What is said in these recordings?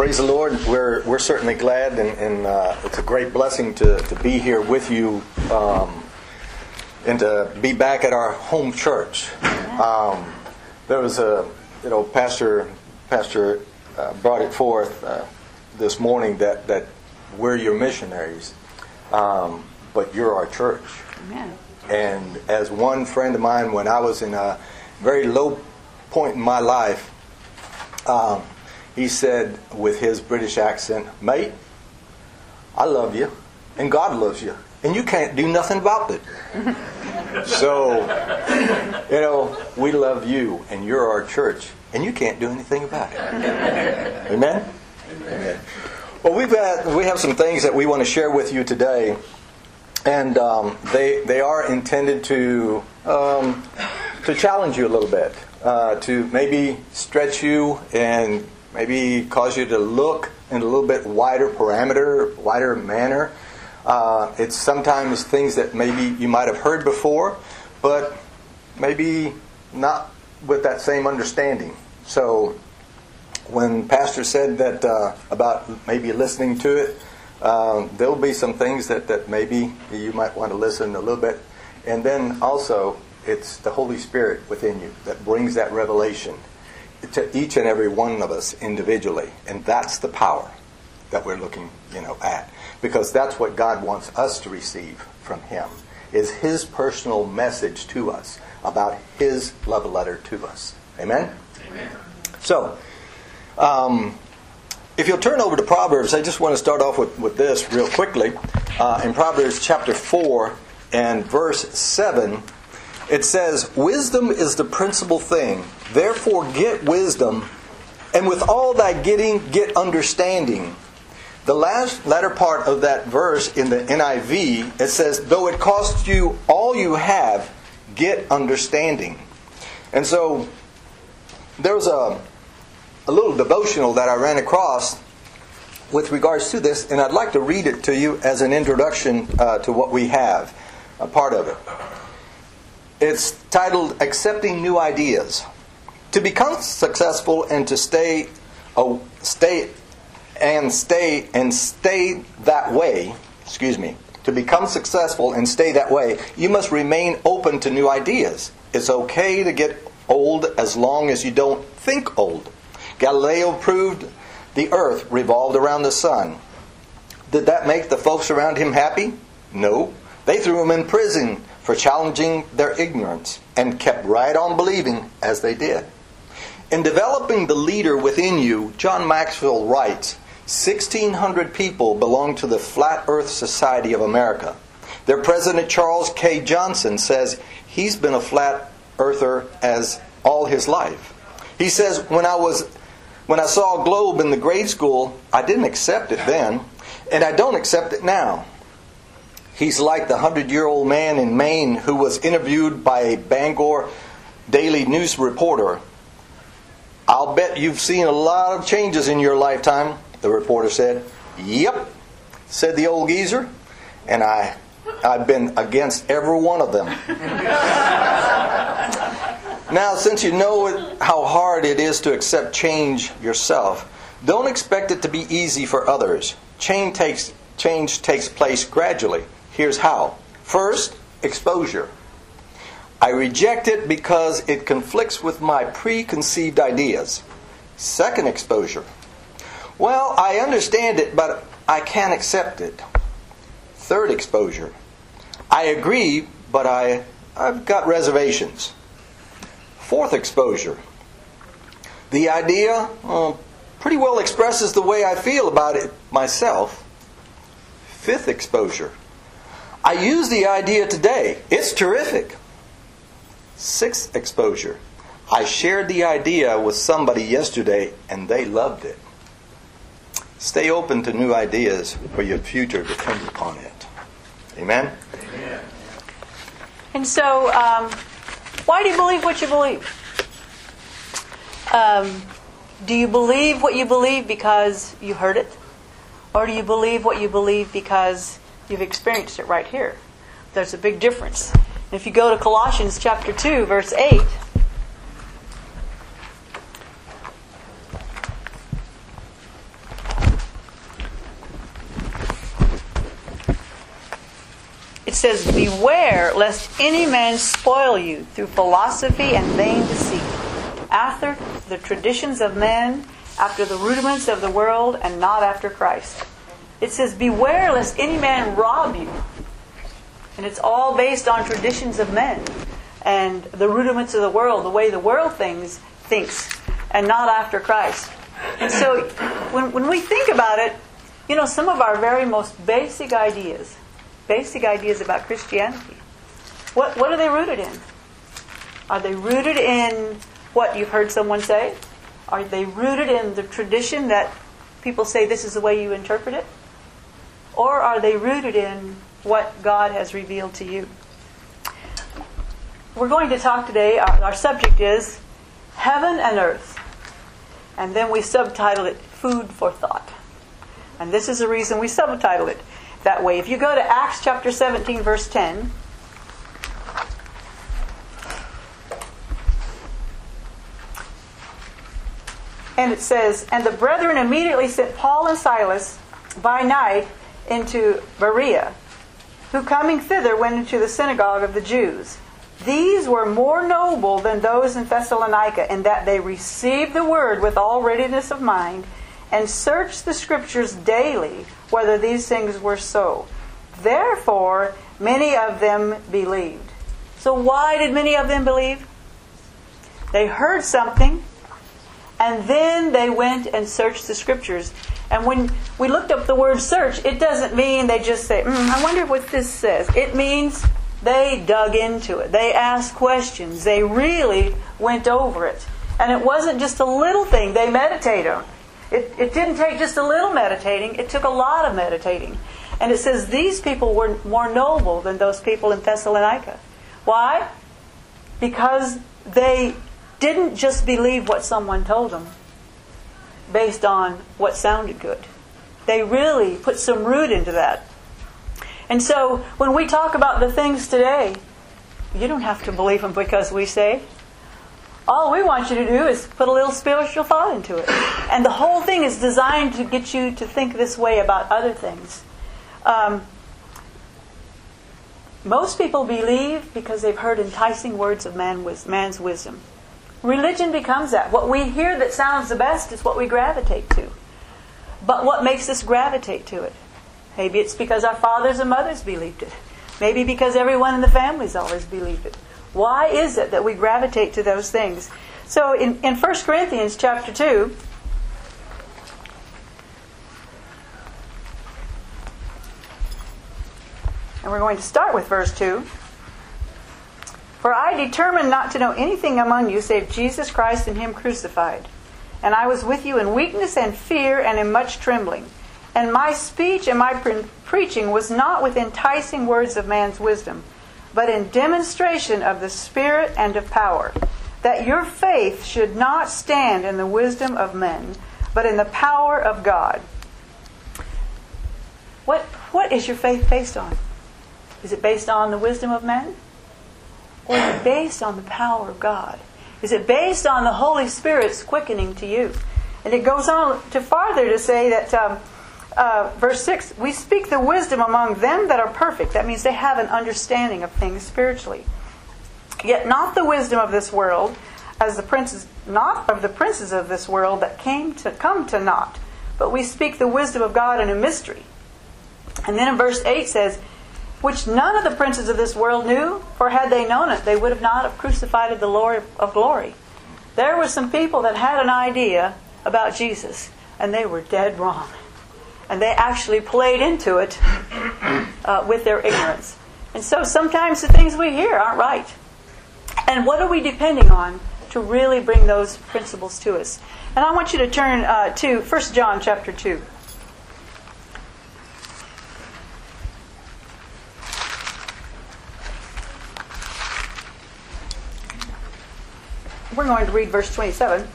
praise the Lord. We're certainly glad, and it's a great blessing to be here with you and to be back at our home church. There was Pastor brought it forth this morning that we're your missionaries, but you're our church. Amen. And as one friend of mine, when I was in a very low point in my life, he said with his British accent, "Mate, I love you, and God loves you, and you can't do nothing about it." So, we love you, and you're our church, and you can't do anything about it. Amen? Amen. Well, we have some things that we want to share with you today, and they are intended to challenge you a little bit, to maybe stretch you and maybe cause you to look in a little bit wider parameter, wider manner. It's sometimes things that maybe you might have heard before, but maybe not with that same understanding. So when Pastor said that about maybe listening to it, there'll be some things that maybe you might want to listen a little bit. And then also, it's the Holy Spirit within you that brings that revelation to each and every one of us individually. And that's the power that we're looking at. Because that's what God wants us to receive from Him, is His personal message to us about His love letter to us. Amen? Amen. So, if you'll turn over to Proverbs, I just want to start off with this real quickly. In Proverbs chapter 4 and verse 7, it says, "Wisdom is the principal thing. Therefore get wisdom, and with all thy getting, get understanding." The latter part of that verse in the NIV, it says, "Though it costs you all you have, get understanding." And so there was a little devotional that I ran across with regards to this, and I'd like to read it to you as an introduction to what we have, a part of it. It's titled, "Accepting New Ideas." To become successful and to stay that way, to become successful and stay that way, you must remain open to new ideas. It's okay to get old as long as you don't think old. Galileo proved the earth revolved around the sun. Did that make the folks around him happy? No. They threw him in prison for challenging their ignorance and kept right on believing as they did. In developing the leader within you, John Maxwell writes, 1,600 people belong to the Flat Earth Society of America. Their president, Charles K. Johnson, says he's been a flat earther as all his life. He says, when I saw a globe in the grade school, I didn't accept it then, and I don't accept it now. He's like the 100-year-old man in Maine who was interviewed by a Bangor Daily News reporter. "I'll bet you've seen a lot of changes in your lifetime," the reporter said. "Yep," said the old geezer, "and I've been against every one of them." Now, since you know how hard it is to accept change yourself, don't expect it to be easy for others. Change takes place gradually. Here's how. First, exposure. I reject it because it conflicts with my preconceived ideas. Second, exposure. Well, I understand it, but I can't accept it. Third, exposure. I agree, but I've got reservations. Fourth, exposure. The idea pretty well expresses the way I feel about it myself. Fifth, exposure. I use the idea today. It's terrific. Sixth, exposure. I shared the idea with somebody yesterday and they loved it. Stay open to new ideas, for your future depends upon it. Amen? Amen. And so, why do you believe what you believe? Do you believe what you believe because you heard it? Or do you believe what you believe because you've experienced it right here? There's a big difference. If you go to Colossians chapter 2, verse 8, it says, "Beware lest any man spoil you through philosophy and vain deceit, after the traditions of men, after the rudiments of the world, and not after Christ." It says, "Beware lest any man rob you." And it's all based on traditions of men and the rudiments of the world, the way the world thinks, and not after Christ. And so when we think about it, some of our very most basic ideas about Christianity, what are they rooted in? Are they rooted in what you've heard someone say? Are they rooted in the tradition that people say this is the way you interpret it? Or are they rooted in what God has revealed to you? We're going to talk today, our subject is Heaven and Earth. And then we subtitled it Food for Thought. And this is the reason we subtitled it that way. If you go to Acts chapter 17, verse 10, and it says, "And the brethren immediately sent Paul and Silas by night into Berea, who coming thither went into the synagogue of the Jews. These were more noble than those in Thessalonica, in that they received the word with all readiness of mind, and searched the Scriptures daily whether these things were so. Therefore many of them believed." So why did many of them believe? They heard something, and then they went and searched the Scriptures. And when we looked up the word search, it doesn't mean they just say, I wonder what this says. It means they dug into it. They asked questions. They really went over it. And it wasn't just a little thing they meditated on. It didn't take just a little meditating. It took a lot of meditating. And it says these people were more noble than those people in Thessalonica. Why? Because they didn't just believe what someone told them based on what sounded good. They really put some root into that. And so when we talk about the things today, you don't have to believe them because we say. All we want you to do is put a little spiritual thought into it. And the whole thing is designed to get you to think this way about other things. Most people believe because they've heard enticing words of man's wisdom. Religion becomes that. What we hear that sounds the best is what we gravitate to. But what makes us gravitate to it? Maybe it's because our fathers and mothers believed it. Maybe because everyone in the family's always believed it. Why is it that we gravitate to those things? So in 1 Corinthians chapter 2, and we're going to start with verse 2. "For I determined not to know anything among you save Jesus Christ and Him crucified. And I was with you in weakness and fear and in much trembling. And my speech and my preaching was not with enticing words of man's wisdom, but in demonstration of the Spirit and of power, that your faith should not stand in the wisdom of men, but in the power of God." What is your faith based on? Is it based on the wisdom of men? Or is it based on the power of God? Is it based on the Holy Spirit's quickening to you? And it goes on to farther to say that, verse 6, "We speak the wisdom among them that are perfect." That means they have an understanding of things spiritually. "Yet not the wisdom of this world, as the princes, not of the princes of this world that come to naught. But we speak the wisdom of God in a mystery." And then in verse 8 says, "Which none of the princes of this world knew, for had they known it, they would have not have crucified the Lord of glory." There were some people that had an idea about Jesus, and they were dead wrong. And they actually played into it with their ignorance. And so sometimes the things we hear aren't right. And what are we depending on to really bring those principles to us? And I want you to turn to 1 John chapter 2. We're going to read verse 27,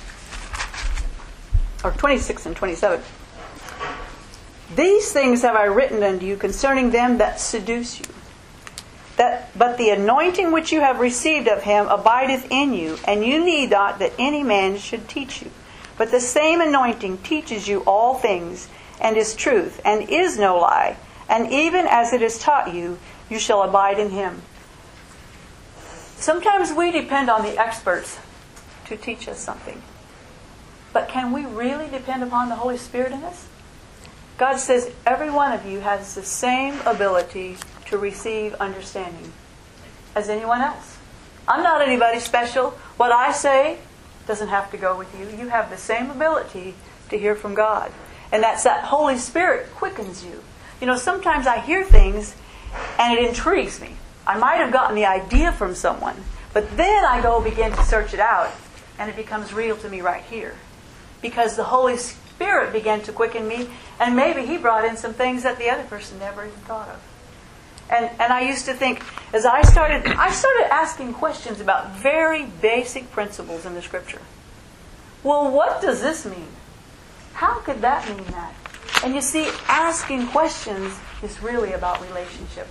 or 26 and 27. "These things have I written unto you concerning them that seduce you. But the anointing which you have received of Him abideth in you, and you need not that any man should teach you. But the same anointing teaches you all things, and is truth, and is no lie. And even as it is taught you, you shall abide in Him. Sometimes we depend on the experts to teach us something. But can we really depend upon the Holy Spirit in us? God says every one of you has the same ability to receive understanding as anyone else. I'm not anybody special. What I say doesn't have to go with you. You have the same ability to hear from God. And that's that Holy Spirit quickens you. You know, sometimes I hear things and it intrigues me. I might have gotten the idea from someone, but then I go begin to search it out and it becomes real to me right here. Because the Holy Spirit began to quicken me, and maybe He brought in some things that the other person never even thought of. And I used to think, as I started asking questions about very basic principles in the Scripture. Well, what does this mean? How could that mean that? And you see, asking questions is really about relationship.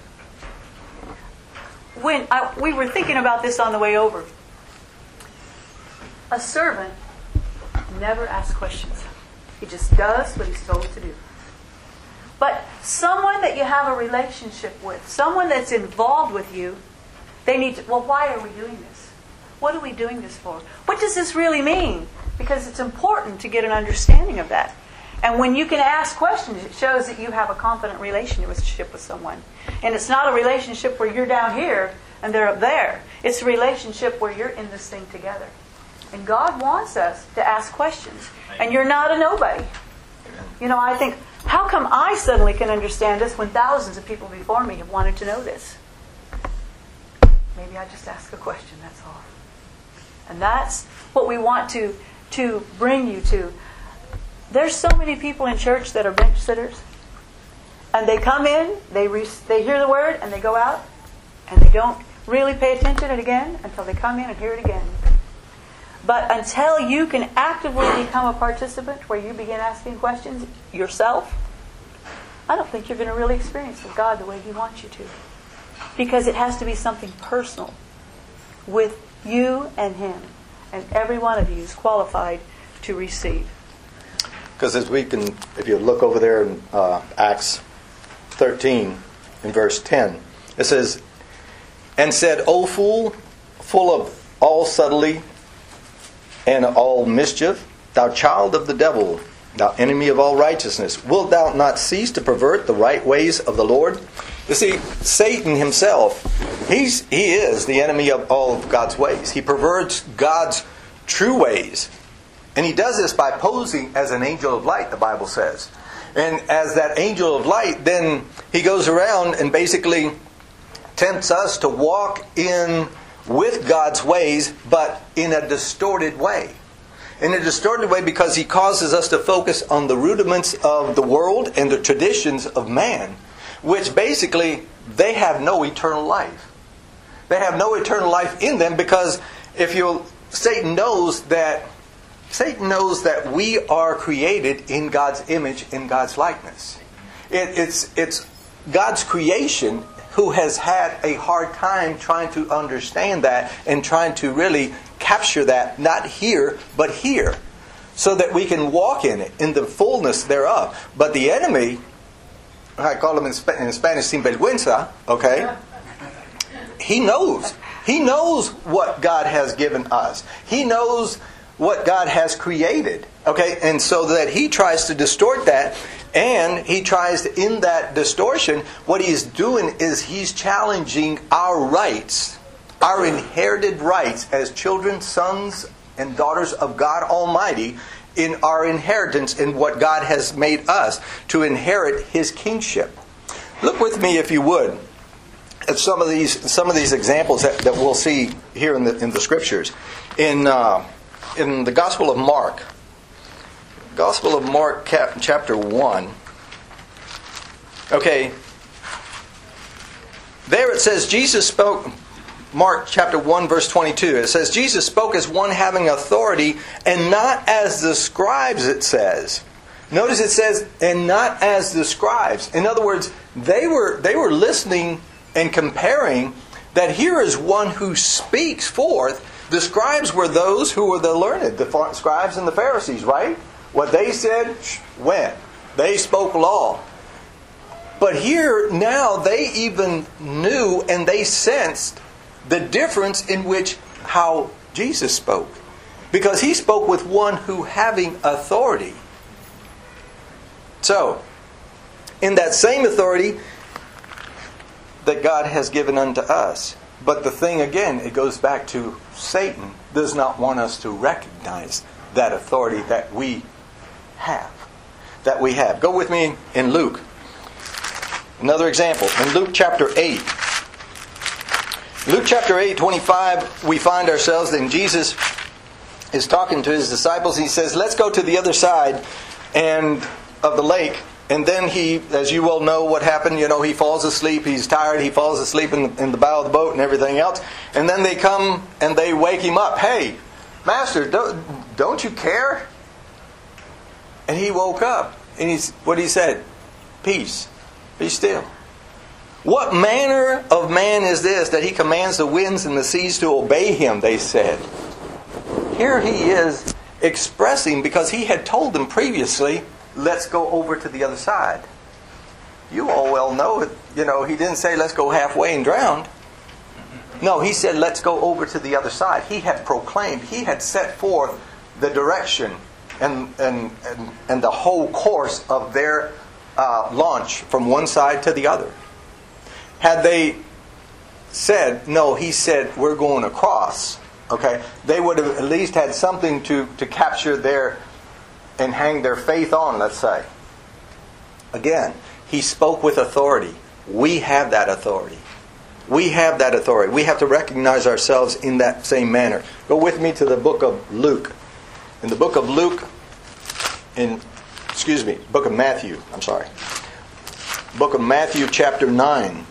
We were thinking about this on the way over. A servant never asks questions. He just does what he's told to do. But someone that you have a relationship with, someone that's involved with you, they need to, well, why are we doing this? What are we doing this for? What does this really mean? Because it's important to get an understanding of that. And when you can ask questions, it shows that you have a confident relationship with someone. And it's not a relationship where you're down here and they're up there. It's a relationship where you're in this thing together. And God wants us to ask questions. And you're not a nobody. You know, I think, how come I suddenly can understand this when thousands of people before me have wanted to know this? Maybe I just ask a question, that's all. And that's what we want to bring you to. There's so many people in church that are bench sitters. And they come in, they hear the word, and they go out. And they don't really pay attention to it again until they come in and hear it again. But until you can actively become a participant where you begin asking questions yourself, I don't think you're going to really experience with God the way He wants you to. Because it has to be something personal with you and Him. And every one of you is qualified to receive. Because as we can, if you look over there in Acts 13, in verse 10, it says, "And said, O fool, full of all subtlety and all mischief, thou child of the devil, thou enemy of all righteousness, wilt thou not cease to pervert the right ways of the Lord?" You see, Satan himself, he is the enemy of all of God's ways. He perverts God's true ways. And he does this by posing as an angel of light, the Bible says. And as that angel of light, then he goes around and basically tempts us to walk in with God's ways, but in a distorted way. In a distorted way because he causes us to focus on the rudiments of the world and the traditions of man, which basically, they have no eternal life. They have no eternal life in them because Satan knows that we are created in God's image, in God's likeness. It's God's creation who has had a hard time trying to understand that and trying to really capture that, not here, but here, so that we can walk in it, in the fullness thereof. But the enemy, I call him in Spanish sinvergüenza, okay? He knows. He knows what God has given us. He knows what God has created, okay? And so that he tries to distort that. And he tries to, in that distortion, what he's doing is he's challenging our rights, our inherited rights as children, sons, and daughters of God Almighty, in our inheritance in what God has made us to inherit His kingship. Look with me, if you would, at some of these examples that we'll see here in the Scriptures. In the Gospel of Mark. Gospel of Mark, chapter 1. Okay. There it says, Jesus spoke, Mark chapter 1, verse 22. It says, Jesus spoke as one having authority, and not as the scribes, it says. Notice it says, and not as the scribes. In other words, they were listening and comparing that here is one who speaks forth. The scribes were those who were the learned, the scribes and the Pharisees, right? What they said went. They spoke law. But here, now, they even knew and they sensed the difference in which how Jesus spoke. Because he spoke with one who having authority. So, in that same authority that God has given unto us. But the thing again, it goes back to Satan does not want us to recognize that authority that we have. Go with me in Luke. Another example. In Luke chapter 8. Luke chapter 8, 25, we find ourselves in Jesus is talking to his disciples. He says, let's go to the other side and of the lake. And then he, as you well know what happened, he falls asleep. He's tired. He falls asleep in the bow of the boat and everything else. And then they come and they wake him up. Hey, Master, don't you care? And he woke up. And what he said? Peace. Be still. What manner of man is this that he commands the winds and the seas to obey him, they said. Here he is expressing, because he had told them previously, let's go over to the other side. You all well know it. He didn't say let's go halfway and drown. No, he said let's go over to the other side. He had proclaimed, he had set forth the direction and the whole course of their launch from one side to the other. Had they said, no, he said we're going across, okay, they would have at least had something to capture their and hang their faith on, let's say. Again, he spoke with authority. We have that authority. We have that authority. We have to recognize ourselves in that same manner. Go with me to the book of Luke. In the book of Luke, book of Matthew, Book of Matthew chapter 9.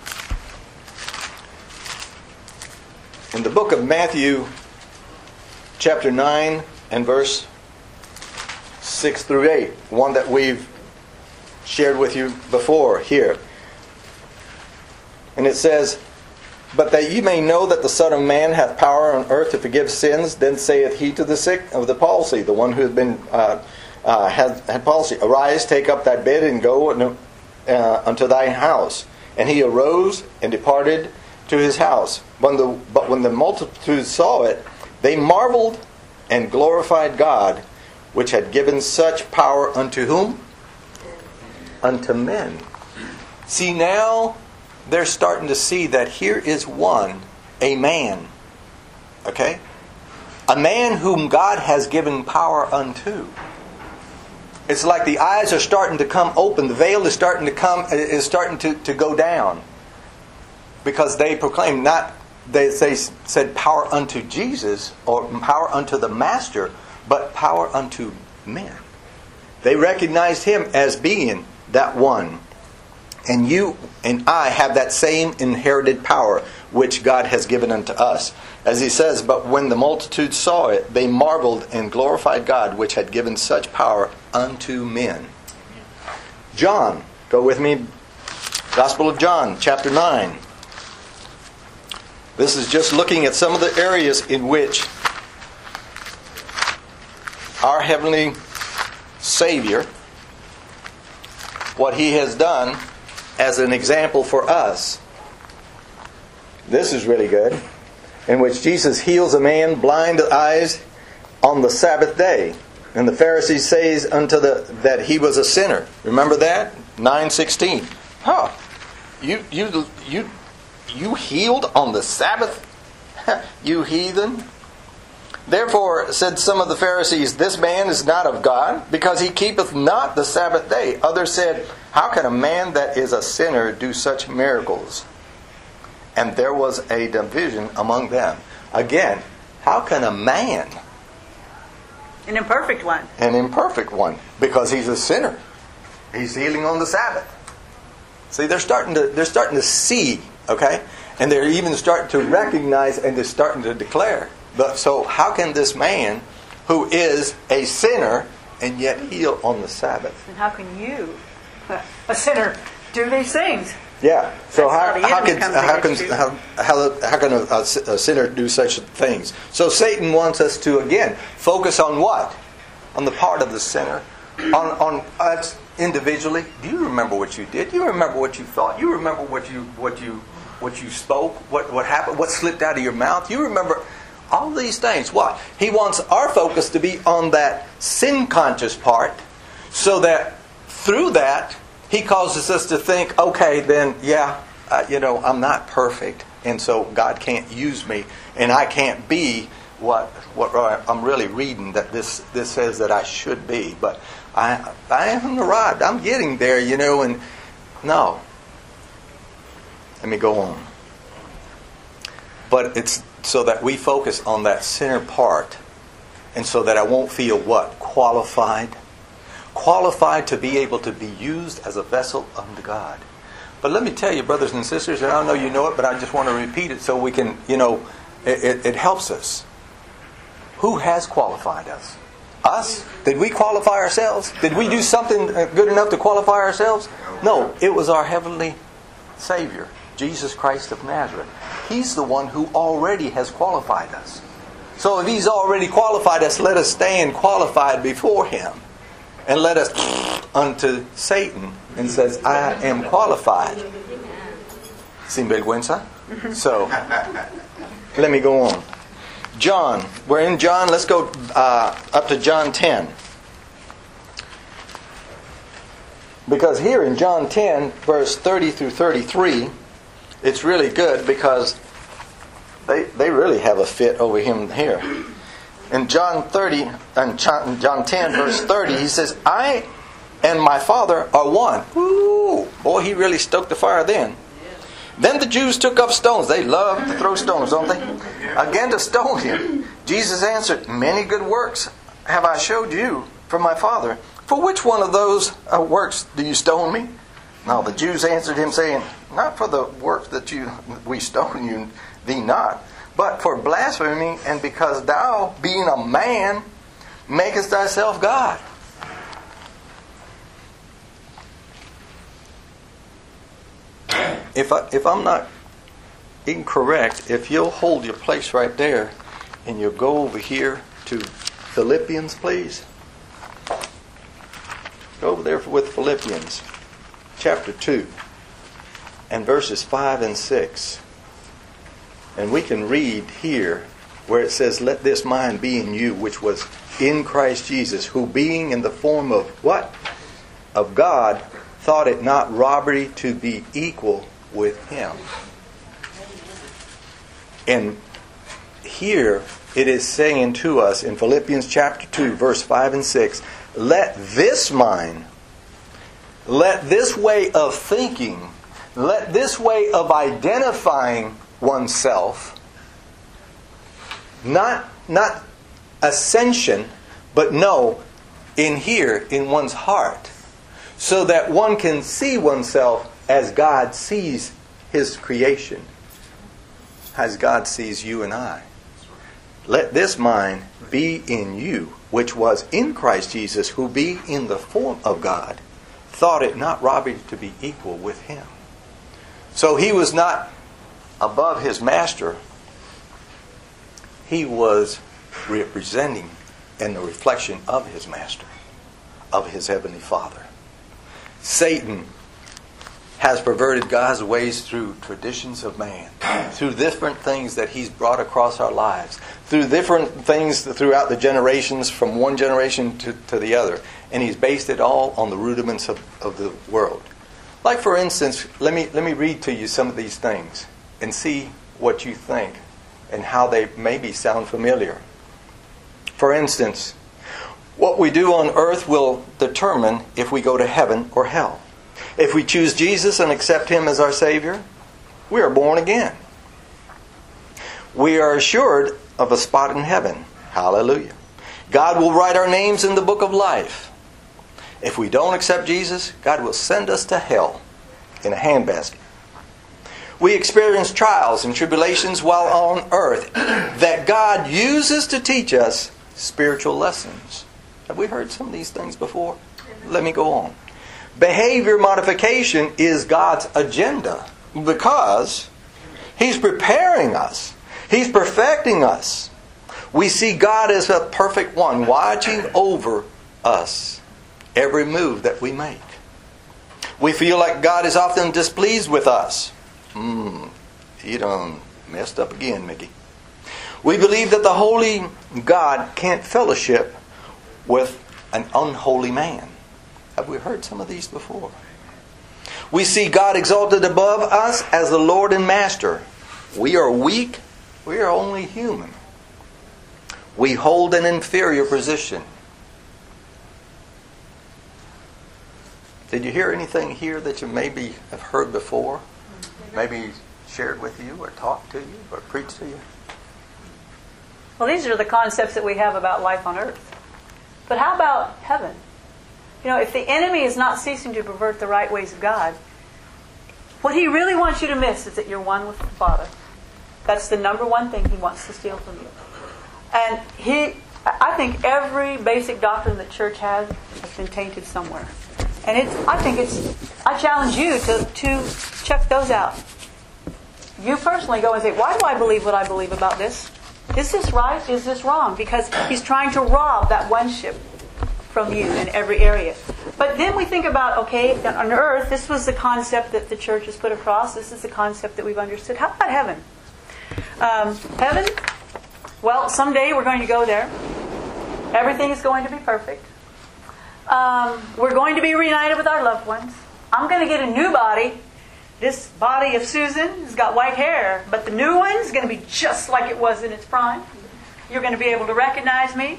In the book of Matthew chapter 9 and verse 6 through 8, one that we've shared with you before here. And it says, but that ye may know that the Son of Man hath power on earth to forgive sins, then saith he to the sick of the palsy, the one who has been had palsy, arise, take up thy bed, and go unto thy house. And he arose and departed to his house. But when the multitude saw it, they marveled and glorified God, which had given such power unto whom? Unto men. See, now they're starting to see that here is a man. Okay? A man whom God has given power unto. It's like the eyes are starting to come open. The veil is starting to go down. Because they proclaim they said power unto Jesus or power unto the Master, but power unto men. They recognized him as being that one. And you and I have that same inherited power which God has given unto us. As he says, but when the multitude saw it, they marveled and glorified God, which had given such power unto men. John, go with me. Gospel of John, chapter 9. This is just looking at some of the areas in which our Heavenly Savior, what He has done as an example for us. This is really good. In which Jesus heals a man blind of eyes on the Sabbath day. And the Pharisees says that he was a sinner. Remember that? 9:16. Huh. You healed on the Sabbath? You heathen? Therefore said some of the Pharisees, this man is not of God, because he keepeth not the Sabbath day. Others said, how can a man that is a sinner do such miracles? And there was a division among them. Again, how can a man? An imperfect one. An imperfect one. Because he's a sinner. He's healing on the Sabbath. See, they're starting to see, okay? And they're even starting to recognize and they're starting to declare. But so how can this man who is a sinner and yet heal on the Sabbath? And how can you, a sinner, do these things? Yeah. So how can a sinner do such things? So Satan wants us to again focus on what? On the part of the sinner. individually, do you remember what you did? You remember what you thought? You remember what you spoke? What happened? What slipped out of your mouth? You remember all these things. Why? He wants our focus to be on that sin-conscious part, so that through that, He causes us to think, okay, then, I'm not perfect, and so God can't use me, and I can't be what I'm really reading that this says that I should be. But I haven't arrived. I'm getting there, and no. Let me go on. But it's so that we focus on that sinner part, and so that I won't feel what? Qualified to be able to be used as a vessel unto God. But let me tell you, brothers and sisters, and I know you know it, but I just want to repeat it so we can, it helps us. Who has qualified us? Us? Did we qualify ourselves? Did we do something good enough to qualify ourselves? No, it was our heavenly Savior, Jesus Christ of Nazareth. He's the one who already has qualified us. So if He's already qualified us, let us stand qualified before Him. And let us unto Satan and says, I am qualified. Sin vergüenza? So, let me go on. John. We're in John. Let's go up to John 10. Because here in John 10, verse 30 through 33, it's really good because they really have a fit over him here. In John 10, verse 30, he says, I and my Father are one. Ooh, boy, he really stoked the fire then. Then the Jews took up stones. They love to throw stones, don't they? Again to stone him. Jesus answered, many good works have I showed you from my Father. For which one of those works do you stone me? Now the Jews answered him, saying, not for the works that we stone you, thee not, but for blasphemy, and because thou, being a man, makest thyself God. If I'm not incorrect, if you'll hold your place right there, and you'll go over here to Philippians, please. Go over there with Philippians, chapter 2, and verses 5 and 6. And we can read here where it says, let this mind be in you, which was in Christ Jesus, who being in the form of what? Of God, thought it not robbery to be equal with Him. And here it is saying to us in Philippians chapter 2, verse 5 and 6, let this mind, let this way of thinking, let this way of identifying oneself, not ascension, but no, in here, in one's heart, so that one can see oneself as God sees His creation, as God sees you and I. Let this mind be in you, which was in Christ Jesus, who being in the form of God, thought it not robbery to be equal with Him. So He was not above His master. He was representing and the reflection of His master, of His heavenly Father. Satan has perverted God's ways through traditions of man, through different things that he's brought across our lives, through different things throughout the generations, from one generation to the other. And he's based it all on the rudiments of the world. Like, for instance, let me read to you some of these things and see what you think and how they maybe sound familiar. For instance, what we do on earth will determine if we go to heaven or hell. If we choose Jesus and accept Him as our Savior, we are born again. We are assured of a spot in heaven. Hallelujah. God will write our names in the book of life. If we don't accept Jesus, God will send us to hell in a handbasket. We experience trials and tribulations while on earth that God uses to teach us spiritual lessons. Have we heard some of these things before? Let me go on. Behavior modification is God's agenda because He's preparing us. He's perfecting us. We see God as a perfect one, watching over us every move that we make. We feel like God is often displeased with us. He done messed up again, Mickey. We believe that the holy God can't fellowship with an unholy man. Have we heard some of these before? We see God exalted above us as the Lord and Master. We are weak. We are only human. We hold an inferior position. Did you hear anything here that you maybe have heard before? Maybe shared with you or taught to you or preached to you? Well, these are the concepts that we have about life on earth. But how about heaven? If the enemy is not ceasing to pervert the right ways of God, what he really wants you to miss is that you're one with the Father. That's the number one thing he wants to steal from you. And I think every basic doctrine the church has been tainted somewhere. And I challenge you to check those out. You personally go and say, why do I believe what I believe about this? Is this right? Is this wrong? Because he's trying to rob that one-ship from you in every area. But then we think about, okay, on earth, this was the concept that the church has put across. This is the concept that we've understood. How about heaven? Heaven, well, someday we're going to go there. Everything is going to be perfect. We're going to be reunited with our loved ones. I'm going to get a new body. This body of Susan has got white hair, but the new one is going to be just like it was in its prime. You're going to be able to recognize me.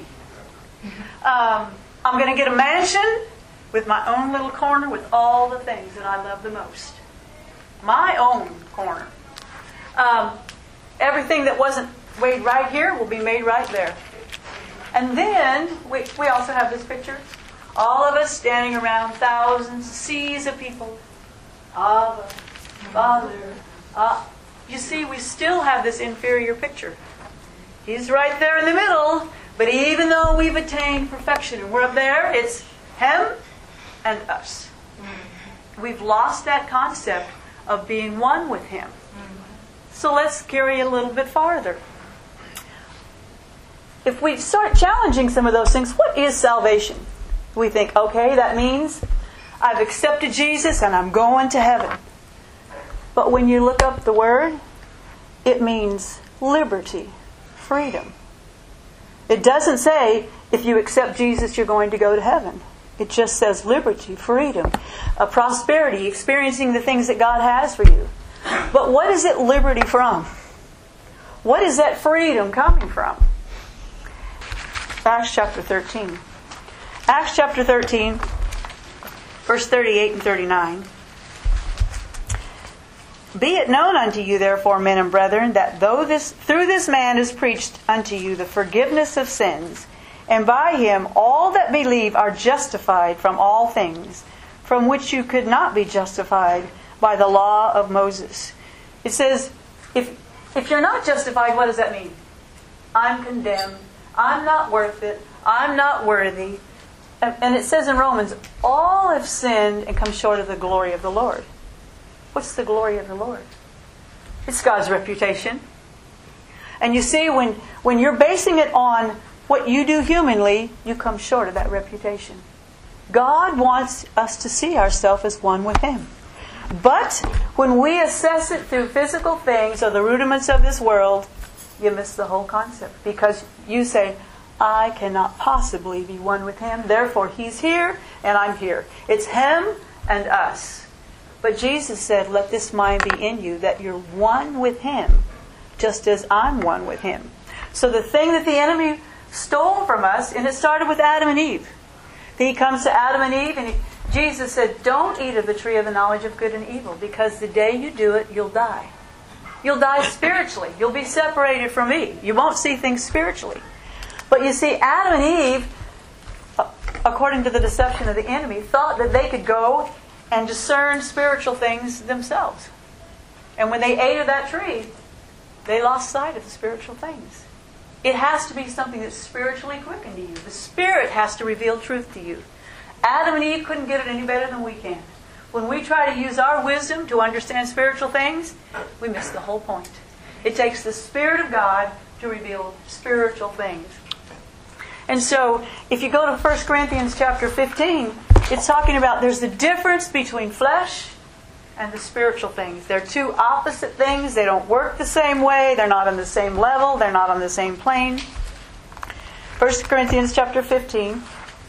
I'm going to get a mansion with my own little corner with all the things that I love the most. My own corner. Everything that wasn't made right here will be made right there. And then we also have this picture. All of us standing around, thousands, seas of people. Abba, Father. You see, we still have this inferior picture. He's right there in the middle. But even though we've attained perfection and we're up there, it's him and us. We've lost that concept of being one with him. So let's carry it a little bit farther. If we start challenging some of those things, what is salvation? We think, okay, that means I've accepted Jesus and I'm going to heaven. But when you look up the word, it means liberty, freedom. It doesn't say if you accept Jesus, you're going to go to heaven. It just says liberty, freedom, prosperity, experiencing the things that God has for you. But what is it liberty from? What is that freedom coming from? Acts chapter 13. Acts chapter 13, verse 38 and 39. Be it known unto you, therefore, men and brethren, that through this man is preached unto you the forgiveness of sins, and by him all that believe are justified from all things, from which you could not be justified by the law of Moses. It says, if you're not justified, what does that mean? I'm condemned. I'm not worth it. I'm not worthy. And it says in Romans, all have sinned and come short of the glory of the Lord. What's the glory of the Lord? It's God's reputation. And you see, when you're basing it on what you do humanly, you come short of that reputation. God wants us to see ourselves as one with him. But when we assess it through physical things or the rudiments of this world, you miss the whole concept. Because you say, I cannot possibly be one with him. Therefore, he's here and I'm here. It's him and us. But Jesus said, let this mind be in you, that you're one with him, just as I'm one with him. So the thing that the enemy stole from us, and it started with Adam and Eve. He comes to Adam and Eve, and Jesus said, don't eat of the tree of the knowledge of good and evil, because the day you do it, you'll die. You'll die spiritually. You'll be separated from me. You won't see things spiritually. But you see, Adam and Eve, according to the deception of the enemy, thought that they could go and discern spiritual things themselves. And when they ate of that tree, they lost sight of the spiritual things. It has to be something that's spiritually quickened to you. The Spirit has to reveal truth to you. Adam and Eve couldn't get it any better than we can. When we try to use our wisdom to understand spiritual things, we miss the whole point. It takes the Spirit of God to reveal spiritual things. And so, if you go to 1 Corinthians chapter 15, It's talking about there's a difference between flesh and the spiritual things. They're two opposite things. They don't work the same way. They're not on the same level. They're not on the same plane. 1 Corinthians chapter 15.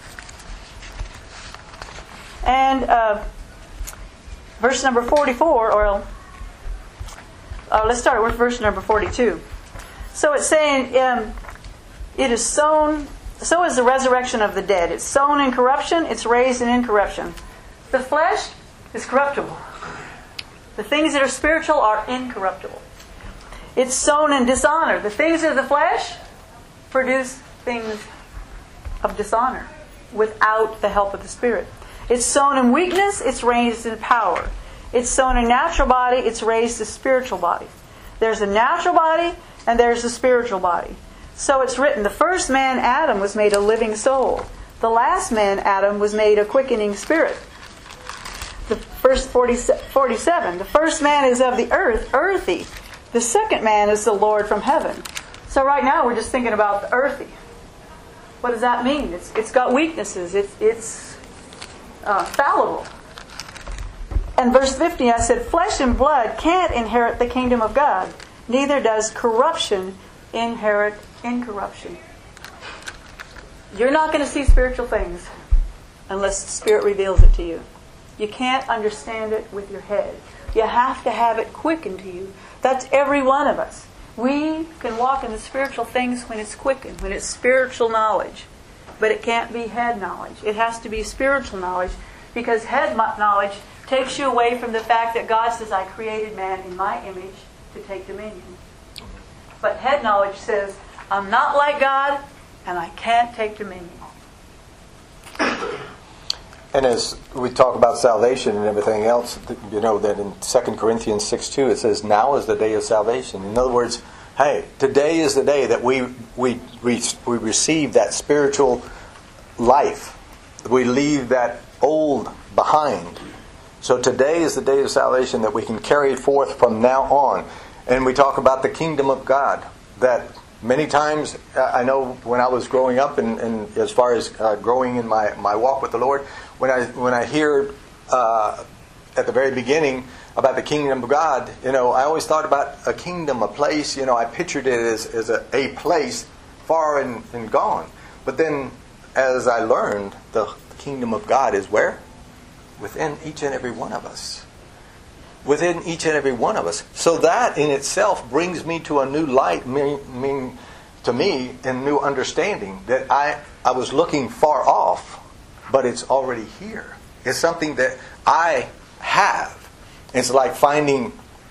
And verse number 44, or let's start with verse number 42. So it's saying, it is sown, so is the resurrection of the dead. It's sown in corruption, it's raised in incorruption. The flesh is corruptible. The things that are spiritual are incorruptible. It's sown in dishonor. The things of the flesh produce things of dishonor without the help of the Spirit. It's sown in weakness, it's raised in power. It's sown a natural body, it's raised a spiritual body. There's a natural body and there's a spiritual body. So it's written, the first man, Adam, was made a living soul. The last man, Adam, was made a quickening spirit. The verse 47, the first man is of the earth, earthy. The second man is the Lord from heaven. So right now we're just thinking about the earthy. What does that mean? It's got weaknesses. It's fallible. And verse 50, I said, flesh and blood can't inherit the kingdom of God. Neither does corruption inherit incorruption. You're not going to see spiritual things unless the Spirit reveals it to you. You can't understand it with your head. You have to have it quickened to you. That's every one of us. We can walk in the spiritual things when it's quickened, when it's spiritual knowledge. But it can't be head knowledge. It has to be spiritual knowledge, because head knowledge takes you away from the fact that God says, I created man in my image to take dominion. But head knowledge says, I'm not like God, and I can't take dominion. And as we talk about salvation and everything else, you know that in 2 Corinthians 6:2 it says, now is the day of salvation. In other words, hey, today is the day that we receive that spiritual life. We leave that old behind. So today is the day of salvation that we can carry it forth from now on. And we talk about the kingdom of God. That many times, I know when I was growing up, and as far as growing in my walk with the Lord, when I hear at the very beginning about the kingdom of God, you know, I always thought about a kingdom, a place. You know, I pictured it as a place far and gone. But then, as I learned, the kingdom of God is where? Within each and every one of us. Within each and every one of us. So that in itself brings me to a new light, to me, in new understanding, that I was looking far off, but it's already here. It's something that I have. It's like finding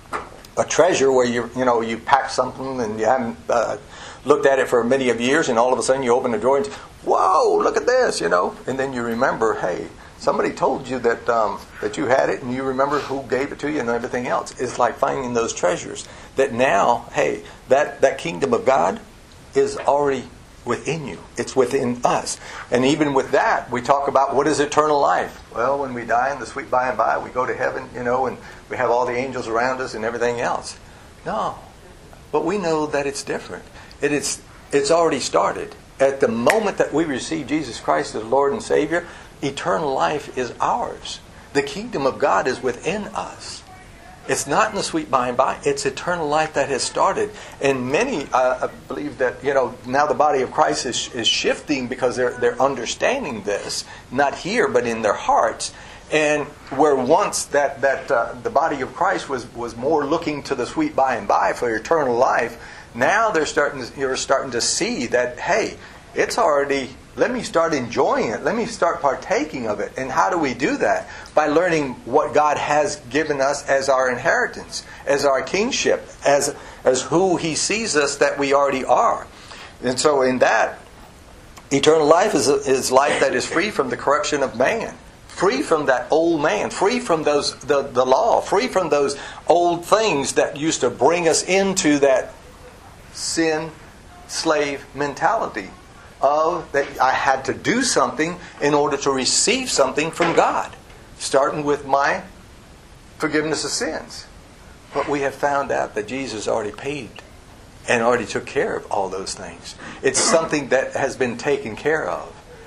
a treasure where you pack something and you haven't looked at it for many of years, and all of a sudden you open the drawer and whoa, look at this, and then you remember, hey, somebody told you that you had it, and you remember who gave it to you and everything else. It's like finding those treasures that now, hey, that kingdom of God is already within you. It's within us. And even with that, we talk about what is eternal life. Well, when we die in the sweet by and by, we go to heaven, and we have all the angels around us and everything else. No. But we know that it's different. It's already started. At the moment that we receive Jesus Christ as Lord and Savior, eternal life is ours. The kingdom of God is within us. It's not in the sweet by and by. It's eternal life that has started. And many, I believe that, now the body of Christ is shifting because they're understanding this, not here, but in their hearts. And where once that the body of Christ was more looking to the sweet by and by for eternal life, now you're starting to see that, hey, it's already, let me start enjoying it. Let me start partaking of it. And how do we do that? By learning what God has given us as our inheritance, as our kingship, as who He sees us that we already are. And so in that, eternal life is life that is free from the corruption of man. Free from that old man. Free from the law. Free from those old things that used to bring us into that sin, slave mentality. Of that I had to do something in order to receive something from God, starting with my forgiveness of sins. But we have found out that Jesus already paid and already took care of all those things. It's something that has been taken care of.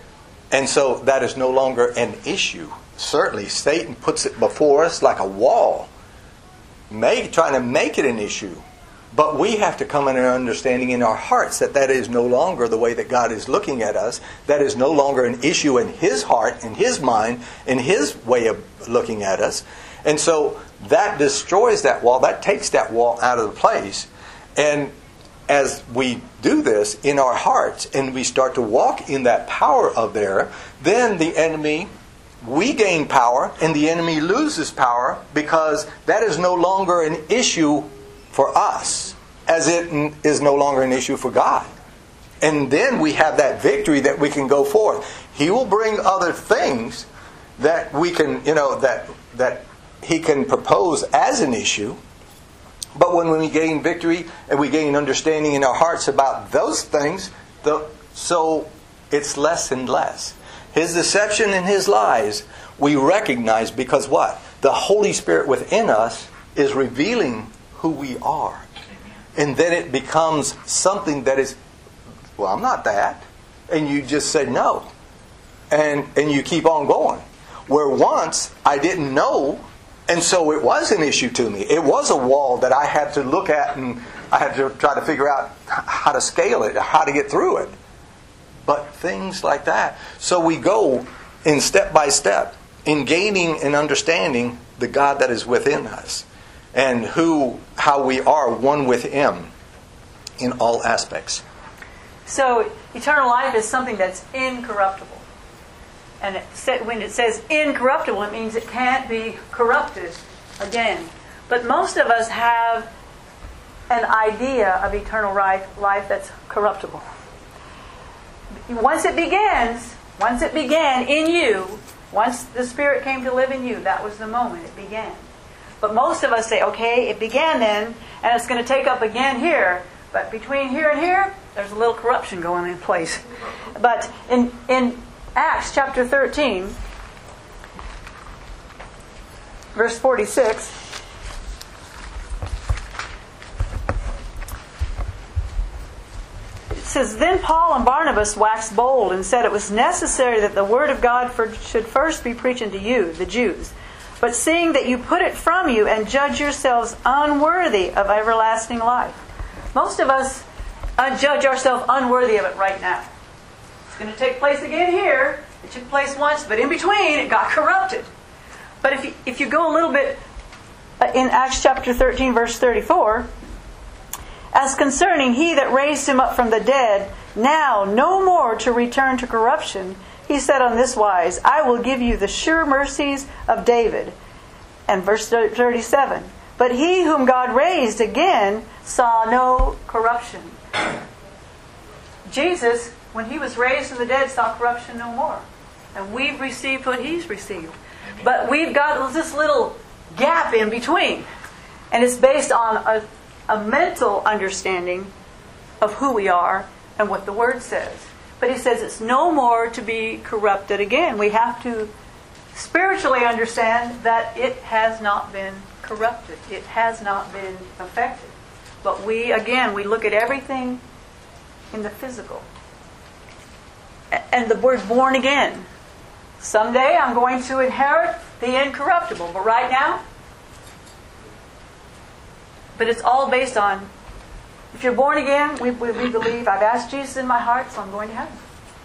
And so that is no longer an issue. Certainly, Satan puts it before us like a wall, trying to make it an issue. But we have to come in an understanding in our hearts that that is no longer the way that God is looking at us. That is no longer an issue in His heart, in His mind, in His way of looking at us. And so that destroys that wall. That takes that wall out of the place. And as we do this in our hearts and we start to walk in that power of there, then the enemy, we gain power and the enemy loses power, because that is no longer an issue for us, as it is no longer an issue for God. And then we have that victory that we can go forth. He will bring other things that we can, that He can propose as an issue. But when we gain victory and we gain understanding in our hearts about those things, so it's less and less. His deception and his lies we recognize, because what? The Holy Spirit within us is revealing who we are. And then it becomes something that is, well, I'm not that. And you just say no. And you keep on going. Where once I didn't know, and so it was an issue to me. It was a wall that I had to look at, and I had to try to figure out how to scale it, how to get through it. But things like that. So we go in step by step in gaining and understanding the God that is within us, and how we are one with Him in all aspects. So eternal life is something that's incorruptible. And when it says incorruptible, it means it can't be corrupted again. But most of us have an idea of eternal life that's corruptible. Once it began in you, once the Spirit came to live in you, that was the moment it began. But most of us say, okay, it began then, and it's going to take up again here. But between here and here, there's a little corruption going in place. But in Acts chapter 13, verse 46, it says, Then Paul and Barnabas waxed bold and said it was necessary that the word of God should first be preached unto you, the Jews. But seeing that you put it from you and judge yourselves unworthy of everlasting life. Most of us judge ourselves unworthy of it right now. It's going to take place again here. It took place once, but in between it got corrupted. But if you go a little bit in Acts chapter 13, verse 34, as concerning he that raised him up from the dead, now no more to return to corruption, he said on this wise, I will give you the sure mercies of David. And verse 37, but he whom God raised again saw no corruption. Jesus, when He was raised from the dead, saw corruption no more. And we've received what He's received. But we've got this little gap in between. And it's based on a mental understanding of who we are and what the Word says. But He says it's no more to be corrupted again. We have to spiritually understand that it has not been corrupted. It has not been affected. But we look at everything in the physical. And the word born again. Someday I'm going to inherit the incorruptible. But right now, but it's all based on, if you're born again, we believe, I've asked Jesus in my heart, so I'm going to heaven.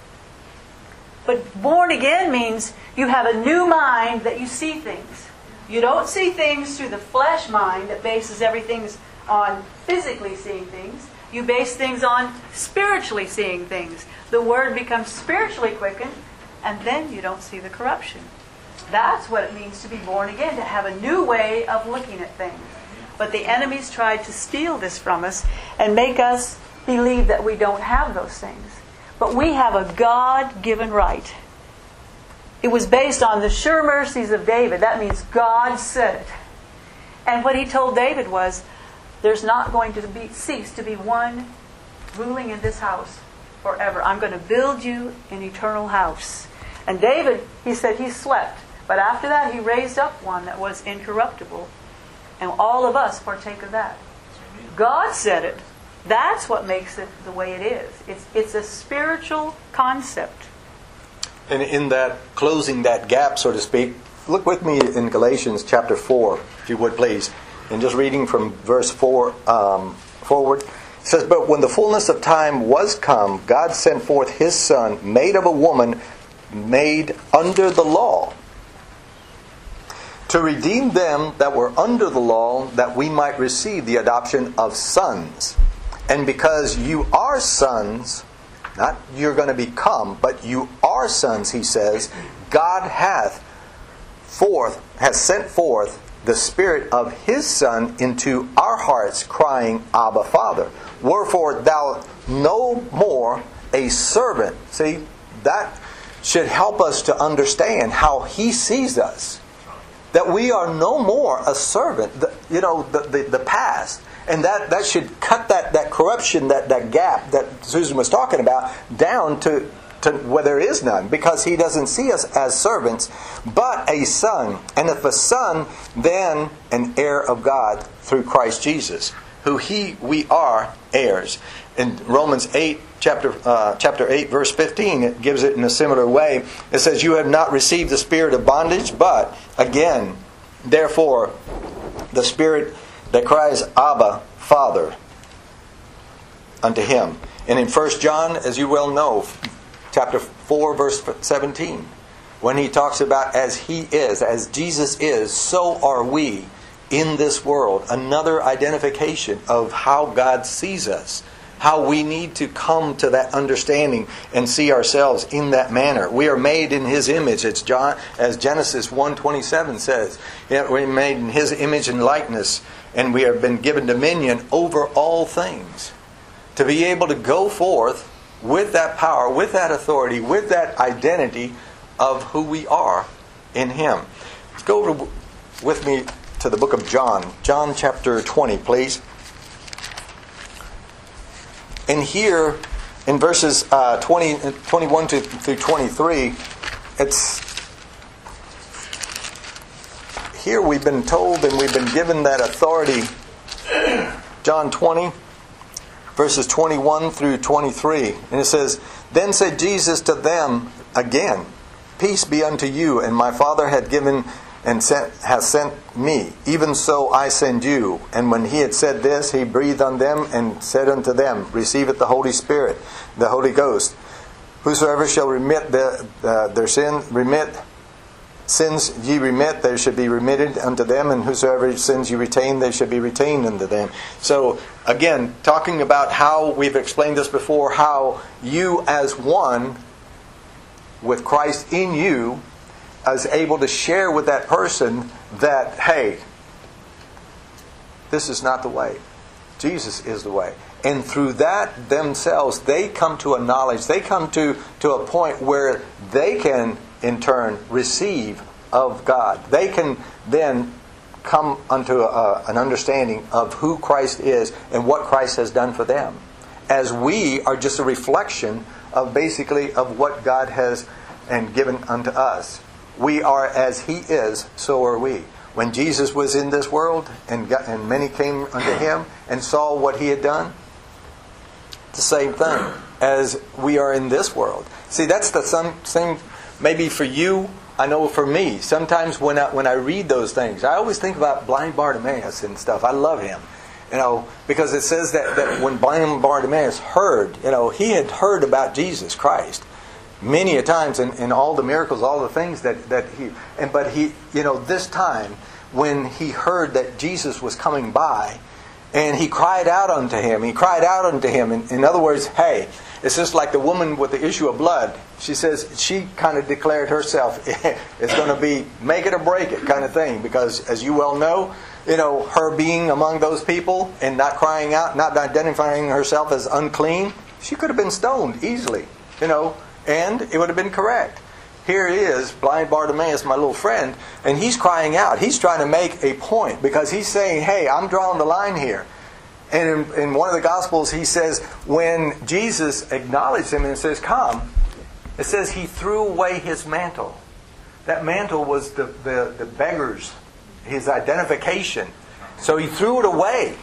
But born again means you have a new mind that you see things. You don't see things through the flesh mind that bases everything on physically seeing things. You base things on spiritually seeing things. The Word becomes spiritually quickened, and then you don't see the corruption. That's what it means to be born again, to have a new way of looking at things. But the enemies tried to steal this from us and make us believe that we don't have those things. But we have a God-given right. It was based on the sure mercies of David. That means God said it. And what He told David was, there's not going to cease to be one ruling in this house forever. I'm going to build you an eternal house. And David, he said he slept. But after that, He raised up one that was incorruptible. And all of us partake of that. God said it. That's what makes it the way it is. It's a spiritual concept. And in that, closing that gap, so to speak, look with me in Galatians chapter 4, if you would please. And just reading from verse 4 forward. It says, "But when the fullness of time was come, God sent forth His Son, made of a woman, made under the law, to redeem them that were under the law, that we might receive the adoption of sons. And because you are sons," not you're going to become, but you are sons, he says, "God hath sent forth the Spirit of His Son into our hearts, crying, Abba, Father. Wherefore thou no more a servant." See, that should help us to understand how He sees us. That we are no more a servant. The past. And that should cut that corruption, that gap that Susan was talking about, down to where there is none. Because He doesn't see us as servants, but a son. And if a son, then an heir of God through Christ Jesus, who we are heirs. In Romans 8, chapter 8, verse 15, it gives it in a similar way. It says, "You have not received the spirit of bondage, but again, therefore, the Spirit that cries, Abba, Father, unto Him." And in 1 John, as you well know, chapter 4, verse 17, when he talks about as He is, as Jesus is, so are we in this world. Another identification of how God sees us. How we need to come to that understanding and see ourselves in that manner. We are made in His image. It's as Genesis 1:27 says. We're made in His image and likeness, and we have been given dominion over all things. To be able to go forth with that power, with that authority, with that identity of who we are in Him. Let's go over with me to the book of John. John chapter 20, please. And here, in verses 21 through 23, here we've been told and we've been given that authority. John 20, verses 21 through 23. And it says, "Then said Jesus to them again, Peace be unto you, and my Father hath given and hath sent me. Even so I send you." And when He had said this, He breathed on them and said unto them, "Receiveth the Holy Spirit, the Holy Ghost. Whosoever shall remit their sins ye remit, they should be remitted unto them. And whosoever sins you retain, they should be retained unto them." So, again, talking about how we've explained this before, how you as one with Christ in you is able to share with that person that, hey, this is not the way. Jesus is the way. And through that themselves, they come to a knowledge, they come to a point where they can, in turn, receive of God. They can then come unto an understanding of who Christ is and what Christ has done for them. As we are just a reflection of basically of what God has and given unto us. We are as He is, so are we. When Jesus was in this world and many came unto Him and saw what He had done, the same thing as we are in this world. See, that's the thing maybe for you, I know for me. Sometimes when I read those things, I always think about blind Bartimaeus and stuff. I love him. Because it says that when blind Bartimaeus heard, he had heard about Jesus Christ many a times, and all the miracles, all the things that he, but he, this time when he heard that Jesus was coming by, and he cried out unto Him. He cried out unto Him. In other words, hey, it's just like the woman with the issue of blood. She says she kind of declared herself, it's going to be make it or break it kind of thing, because as you well know, her being among those people and not crying out, not identifying herself as unclean, she could have been stoned easily, and it would have been correct. Here he is, blind Bartimaeus, my little friend, and he's crying out. He's trying to make a point because he's saying, hey, I'm drawing the line here. And in one of the Gospels, he says, when Jesus acknowledged him and says, come, it says he threw away his mantle. That mantle was the beggar's, his identification. So he threw it away.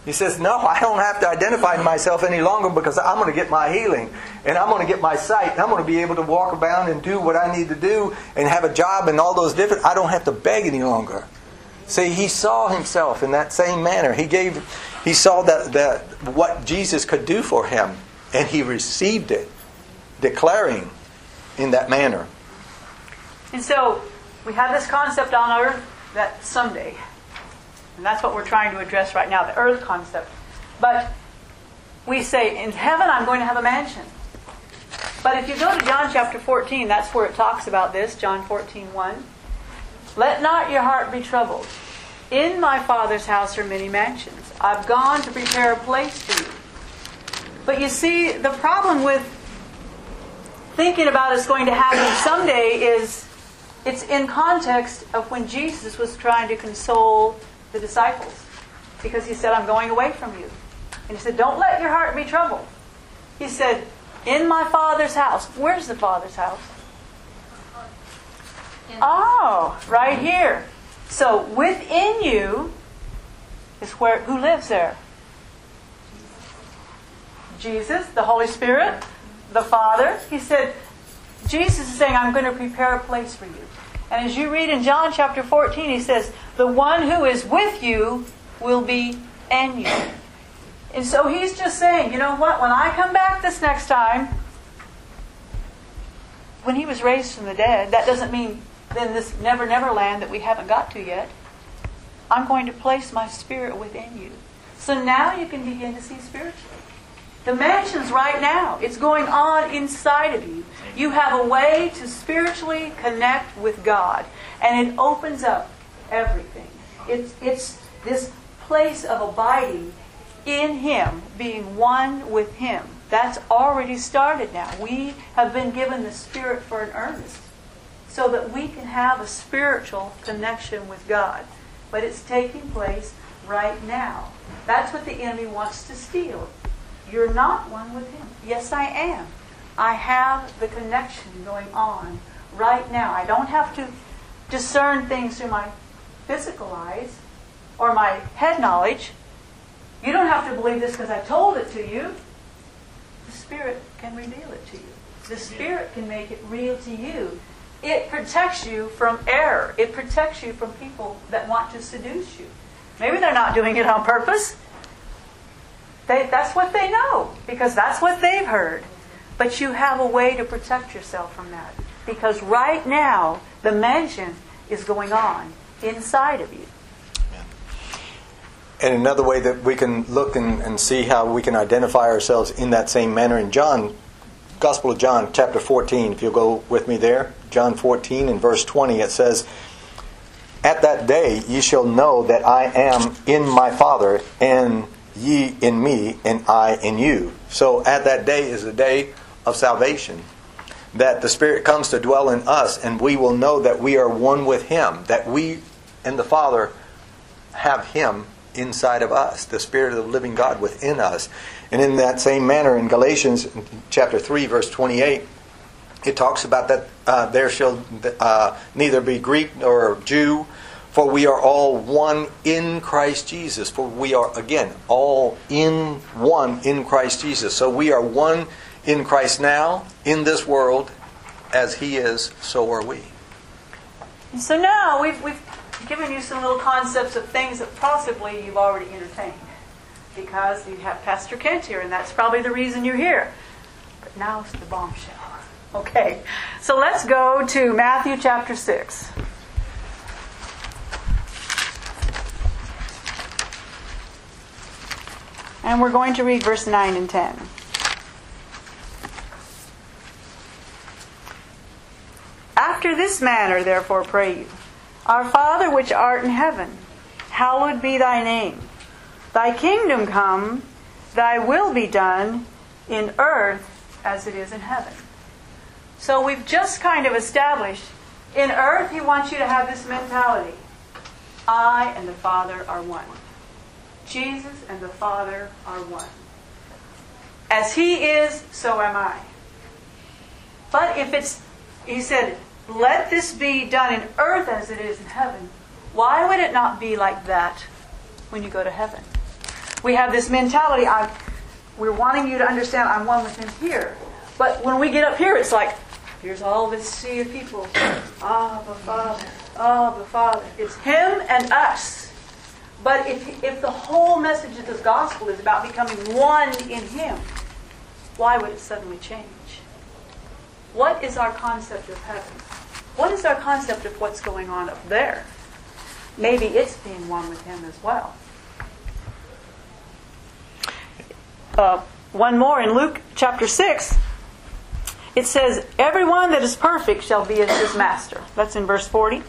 He says, no, I don't have to identify myself any longer because I'm going to get my healing and I'm going to get my sight and I'm going to be able to walk around and do what I need to do and have a job and all those different... I don't have to beg any longer. See, he saw himself in that same manner. He saw that what Jesus could do for him, and he received it, declaring in that manner. And so we have this concept on earth that someday, and that's what we're trying to address right now, the earth concept. But we say, in heaven I'm going to have a mansion. But if you go to John chapter 14, that's where it talks about this, John 14:1. Let not your heart be troubled. In my Father's house are many mansions. I've gone to prepare a place for you. But you see, the problem with thinking about it's going to happen someday is it's in context of when Jesus was trying to console the disciples. Because he said, I'm going away from you. And he said, don't let your heart be troubled. He said, in my Father's house. Where's the Father's house? Oh, right here. So within you is who lives there? Jesus, the Holy Spirit, the Father. He said, Jesus is saying, I'm going to prepare a place for you. And as you read in John chapter 14, he says, the one who is with you will be in you. And so he's just saying, you know what, when I come back this next time, when he was raised from the dead, that doesn't mean then this never land that we haven't got to yet. I'm going to place my Spirit within you. So now you can begin to see spiritually. The mansion's right now. It's going on inside of you. You have a way to spiritually connect with God. And it opens up everything. It's this place of abiding in Him, being one with Him. That's already started now. We have been given the Spirit for an earnest, so that we can have a spiritual connection with God. But it's taking place right now. That's what the enemy wants to steal. You're not one with Him. Yes, I am. I have the connection going on right now. I don't have to discern things through my physical eyes or my head knowledge. You don't have to believe this because I told it to you. The Spirit can reveal it to you. The Spirit can make it real to you. It protects you from error. It protects you from people that want to seduce you. Maybe they're not doing it on purpose. That's what they know, because that's what they've heard. But you have a way to protect yourself from that. Because right now, the mansion is going on inside of you. And another way that we can look and see how we can identify ourselves in that same manner in John, Gospel of John, chapter 14, if you'll go with me there. John 14 and verse 20, it says, at that day ye shall know that I am in my Father, and ye in me, and I in you. So at that day is the day of salvation, that the Spirit comes to dwell in us, and we will know that we are one with Him, that we and the Father have Him inside of us, the Spirit of the living God within us. And in that same manner, in Galatians chapter 3, verse 28, it talks about that there shall neither be Greek nor Jew, for we are all one in Christ Jesus. For we are, again, all in one in Christ Jesus. So we are one in Christ now, in this world, as He is, so are we. And so now we've given you some little concepts of things that possibly you've already entertained. Because you have Pastor Kent here, and that's probably the reason you're here. But now it's the bombshell. Okay, so let's go to Matthew chapter 6. And we're going to read verse 9 and 10. After this manner, therefore, pray you. Our Father which art in heaven, hallowed be thy name. Thy kingdom come, thy will be done in earth as it is in heaven. So we've just kind of established, in earth He wants you to have this mentality. I and the Father are one. Jesus and the Father are one. As He is, so am I. But if it's, He said, let this be done in earth as it is in heaven, why would it not be like that when you go to heaven? we have this mentality, we're wanting you to understand I'm one with him here. But when we get up here, it's like, here's all this sea of people. Abba, Father. Abba, Father. It's him and us. But if the whole message of this gospel is about becoming one in him, why would it suddenly change? What is our concept of heaven? What is our concept of what's going on up there? Maybe it's being one with him as well. One more in Luke chapter 6. It says, everyone that is perfect shall be as his master. That's in verse 40.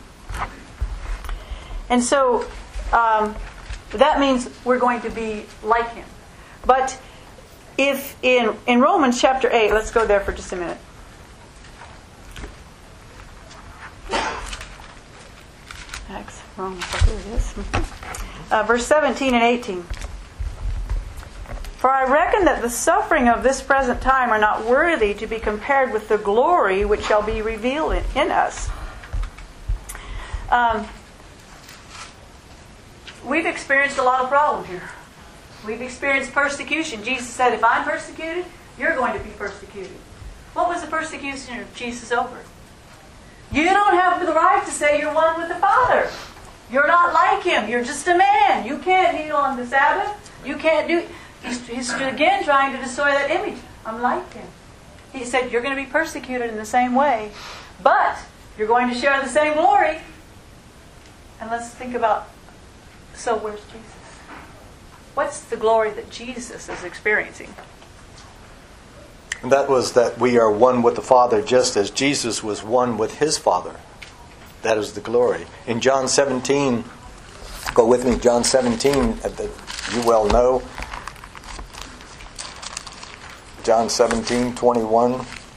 And so that means we're going to be like him. But if in Romans chapter 8, let's go there for just a minute. Romans, here it is. Verse 17 and 18. For I reckon that the suffering of this present time are not worthy to be compared with the glory which shall be revealed in us. We've experienced a lot of problems here. We've experienced persecution. Jesus said, if I'm persecuted, you're going to be persecuted. What was the persecution of Jesus over? You don't have the right to say you're one with the Father. You're not like him. You're just a man. You can't heal on the Sabbath. You can't do... He's again trying to destroy that image. I'm like him. He said, you're going to be persecuted in the same way, but you're going to share the same glory. And let's think about, so where's Jesus? What's the glory that Jesus is experiencing? And that was that we are one with the Father just as Jesus was one with his Father. That is the glory. In John 17, go with me, John 17, you well know. John 17, 21.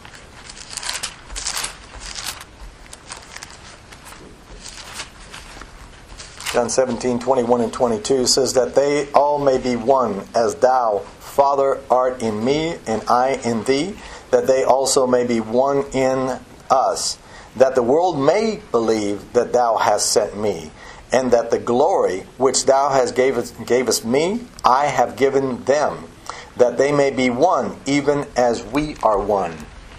John 17, 21 and 22 says that they all may be one, as thou, Father, art in me, and I in thee, that they also may be one in us, that the world may believe that thou hast sent me, and that the glory which thou hast gavest me, I have given them, that they may be one, even as we are one.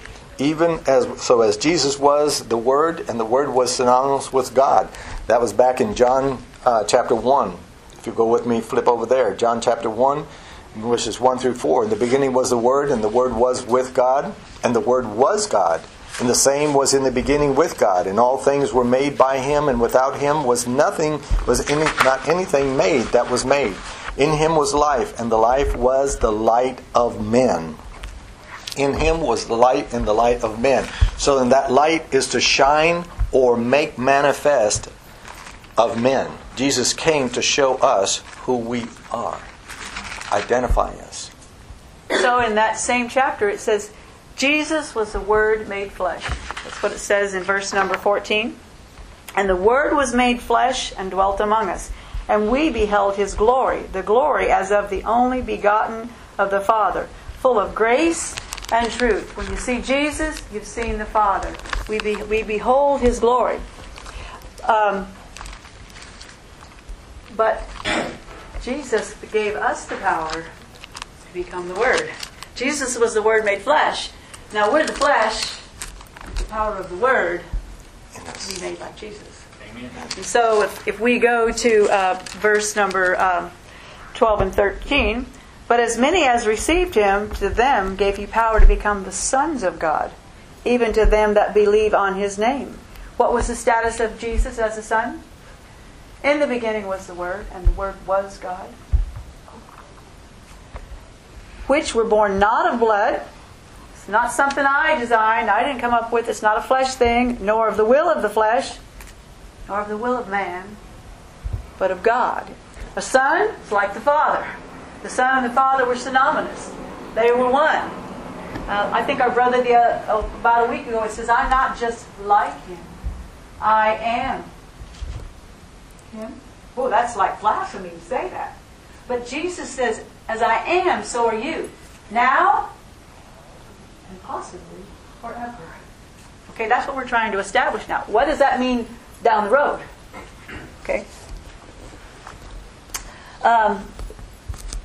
As Jesus was the Word, and the Word was synonymous with God. That was back in John chapter 1. If you go with me, flip over there. John chapter 1, verses 1 through 4. In the beginning was the Word, and the Word was with God, and the Word was God. And the same was in the beginning with God, and all things were made by him, and without him was not anything made that was made. In him was life, and the life was the light of men. In him was the light and the light of men. So then that light is to shine or make manifest of men. Jesus came to show us who we are. Identify us. So in that same chapter it says, Jesus was the Word made flesh. That's what it says in verse number 14. And the Word was made flesh and dwelt among us. And we beheld his glory, the glory as of the only begotten of the Father, full of grace and truth. When you see Jesus, you've seen the Father. We behold his glory. But Jesus gave us the power to become the Word. Jesus was the Word made flesh. Now we're the flesh, the power of the Word to be made like Jesus. And so if we go to verse number 12 and 13, but as many as received him, to them gave he power to become the sons of God, even to them that believe on his name. What was the status of Jesus as a son? In the beginning was the Word, and the Word was God, which were born not of blood. It's not something I designed. I didn't come up with. It's not a flesh thing, nor of the will of the flesh, nor of the will of man, but of God. A son is like the Father. The Son and the Father were synonymous. They were one. I think our brother about a week ago, he says, I'm not just like him. I am him. Oh, that's like blasphemy to say that. But Jesus says, as I am, so are you. Now, and possibly forever. Okay, that's what we're trying to establish now. What does that mean down the road? Okay.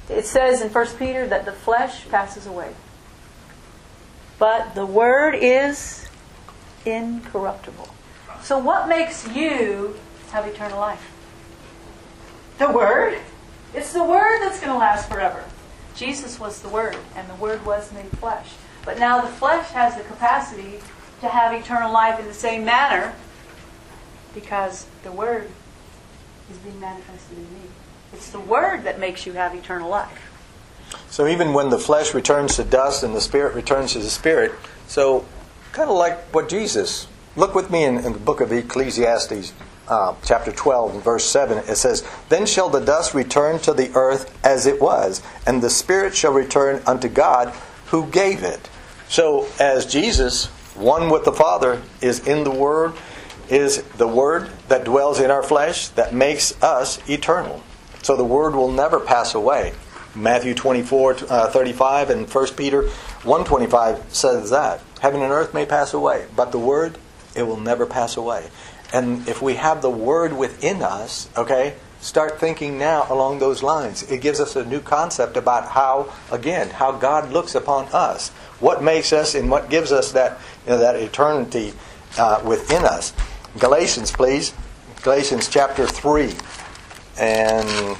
It says in 1 Peter that the flesh passes away. But the Word is incorruptible. So what makes you have eternal life? The Word. It's the Word that's going to last forever. Jesus was the Word, and the Word was made flesh. But now the flesh has the capacity to have eternal life in the same manner because the Word is being manifested in me. It's the Word that makes you have eternal life. So even when the flesh returns to dust and the spirit returns to the spirit, so kind of like what Jesus, look with me in the book of Ecclesiastes, chapter 12 and verse 7, it says, "Then shall the dust return to the earth as it was, and the spirit shall return unto God who gave it." So as Jesus, one with the Father, is in the Word, is the Word that dwells in our flesh that makes us eternal. So the Word will never pass away. Matthew 24:35 and 1 Peter 1:25 says that. Heaven and earth may pass away, but the Word, it will never pass away. And if we have the Word within us, okay, start thinking now along those lines. It gives us a new concept about how God looks upon us. What makes us and what gives us that, that eternity within us. Galatians, please. Galatians chapter 3 and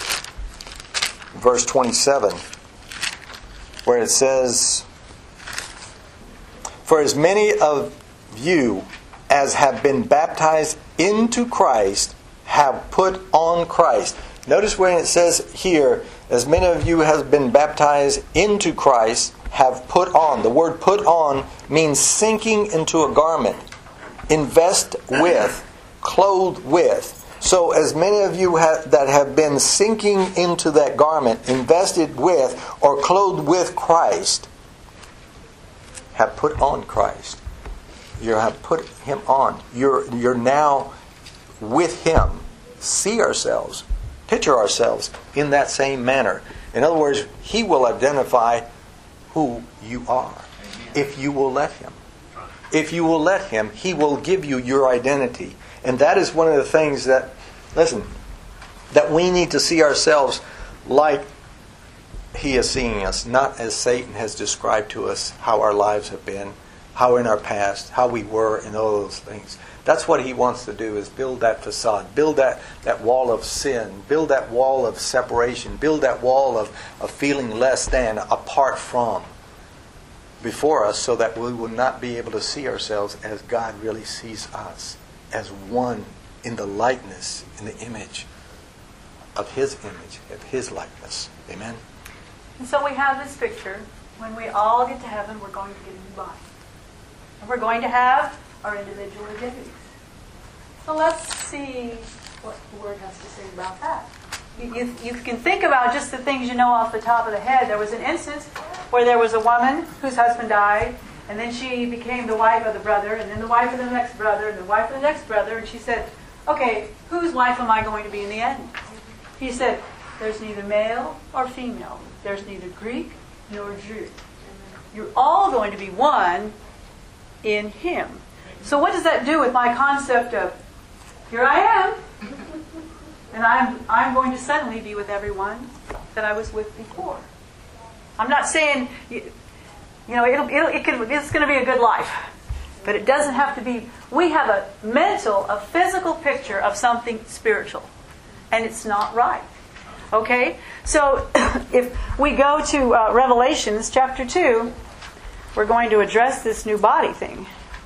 verse 27, where it says, "For as many of you as have been baptized into Christ have put on Christ." Notice when it says here, "As many of you have been baptized into Christ have put on." The word "put on" means sinking into a garment, invest with, clothed with. So as many of you that have been sinking into that garment, invested with, or clothed with Christ, have put on Christ. You have put Him on. You're now with Him. See ourselves, picture ourselves in that same manner. In other words, He will identify who you are if you will let Him. If you will let Him, He will give you your identity. And that is one of the things that, listen, that we need to see ourselves like He is seeing us, not as Satan has described to us how our lives have been, how in our past, how we were, and all those things. That's what he wants to do, is build that facade, build that wall of sin, build that wall of separation, build that wall of feeling less than, apart from, before us, so that we will not be able to see ourselves as God really sees us, as one in the likeness, in the image of His image, of His likeness. Amen? And so we have this picture. When we all get to heaven, we're going to get a new body. And we're going to have our individual identities. So let's see what the Word has to say about that. You can think about just the things you know off the top of the head. There was an instance where there was a woman whose husband died, and then she became the wife of the brother, and then the wife of the next brother, and the wife of the next brother, and she said, "Okay, whose wife am I going to be in the end?" He said, "There's neither male or female. There's neither Greek nor Jew. You're all going to be one in Him." So what does that do with my concept of, here I am, and I'm going to suddenly be with everyone that I was with before? I'm not saying, it's going to be a good life, but it doesn't have to be. We have a physical picture of something spiritual, and it's not right. Okay? So if we go to Revelations chapter 2, we're going to address this new body thing.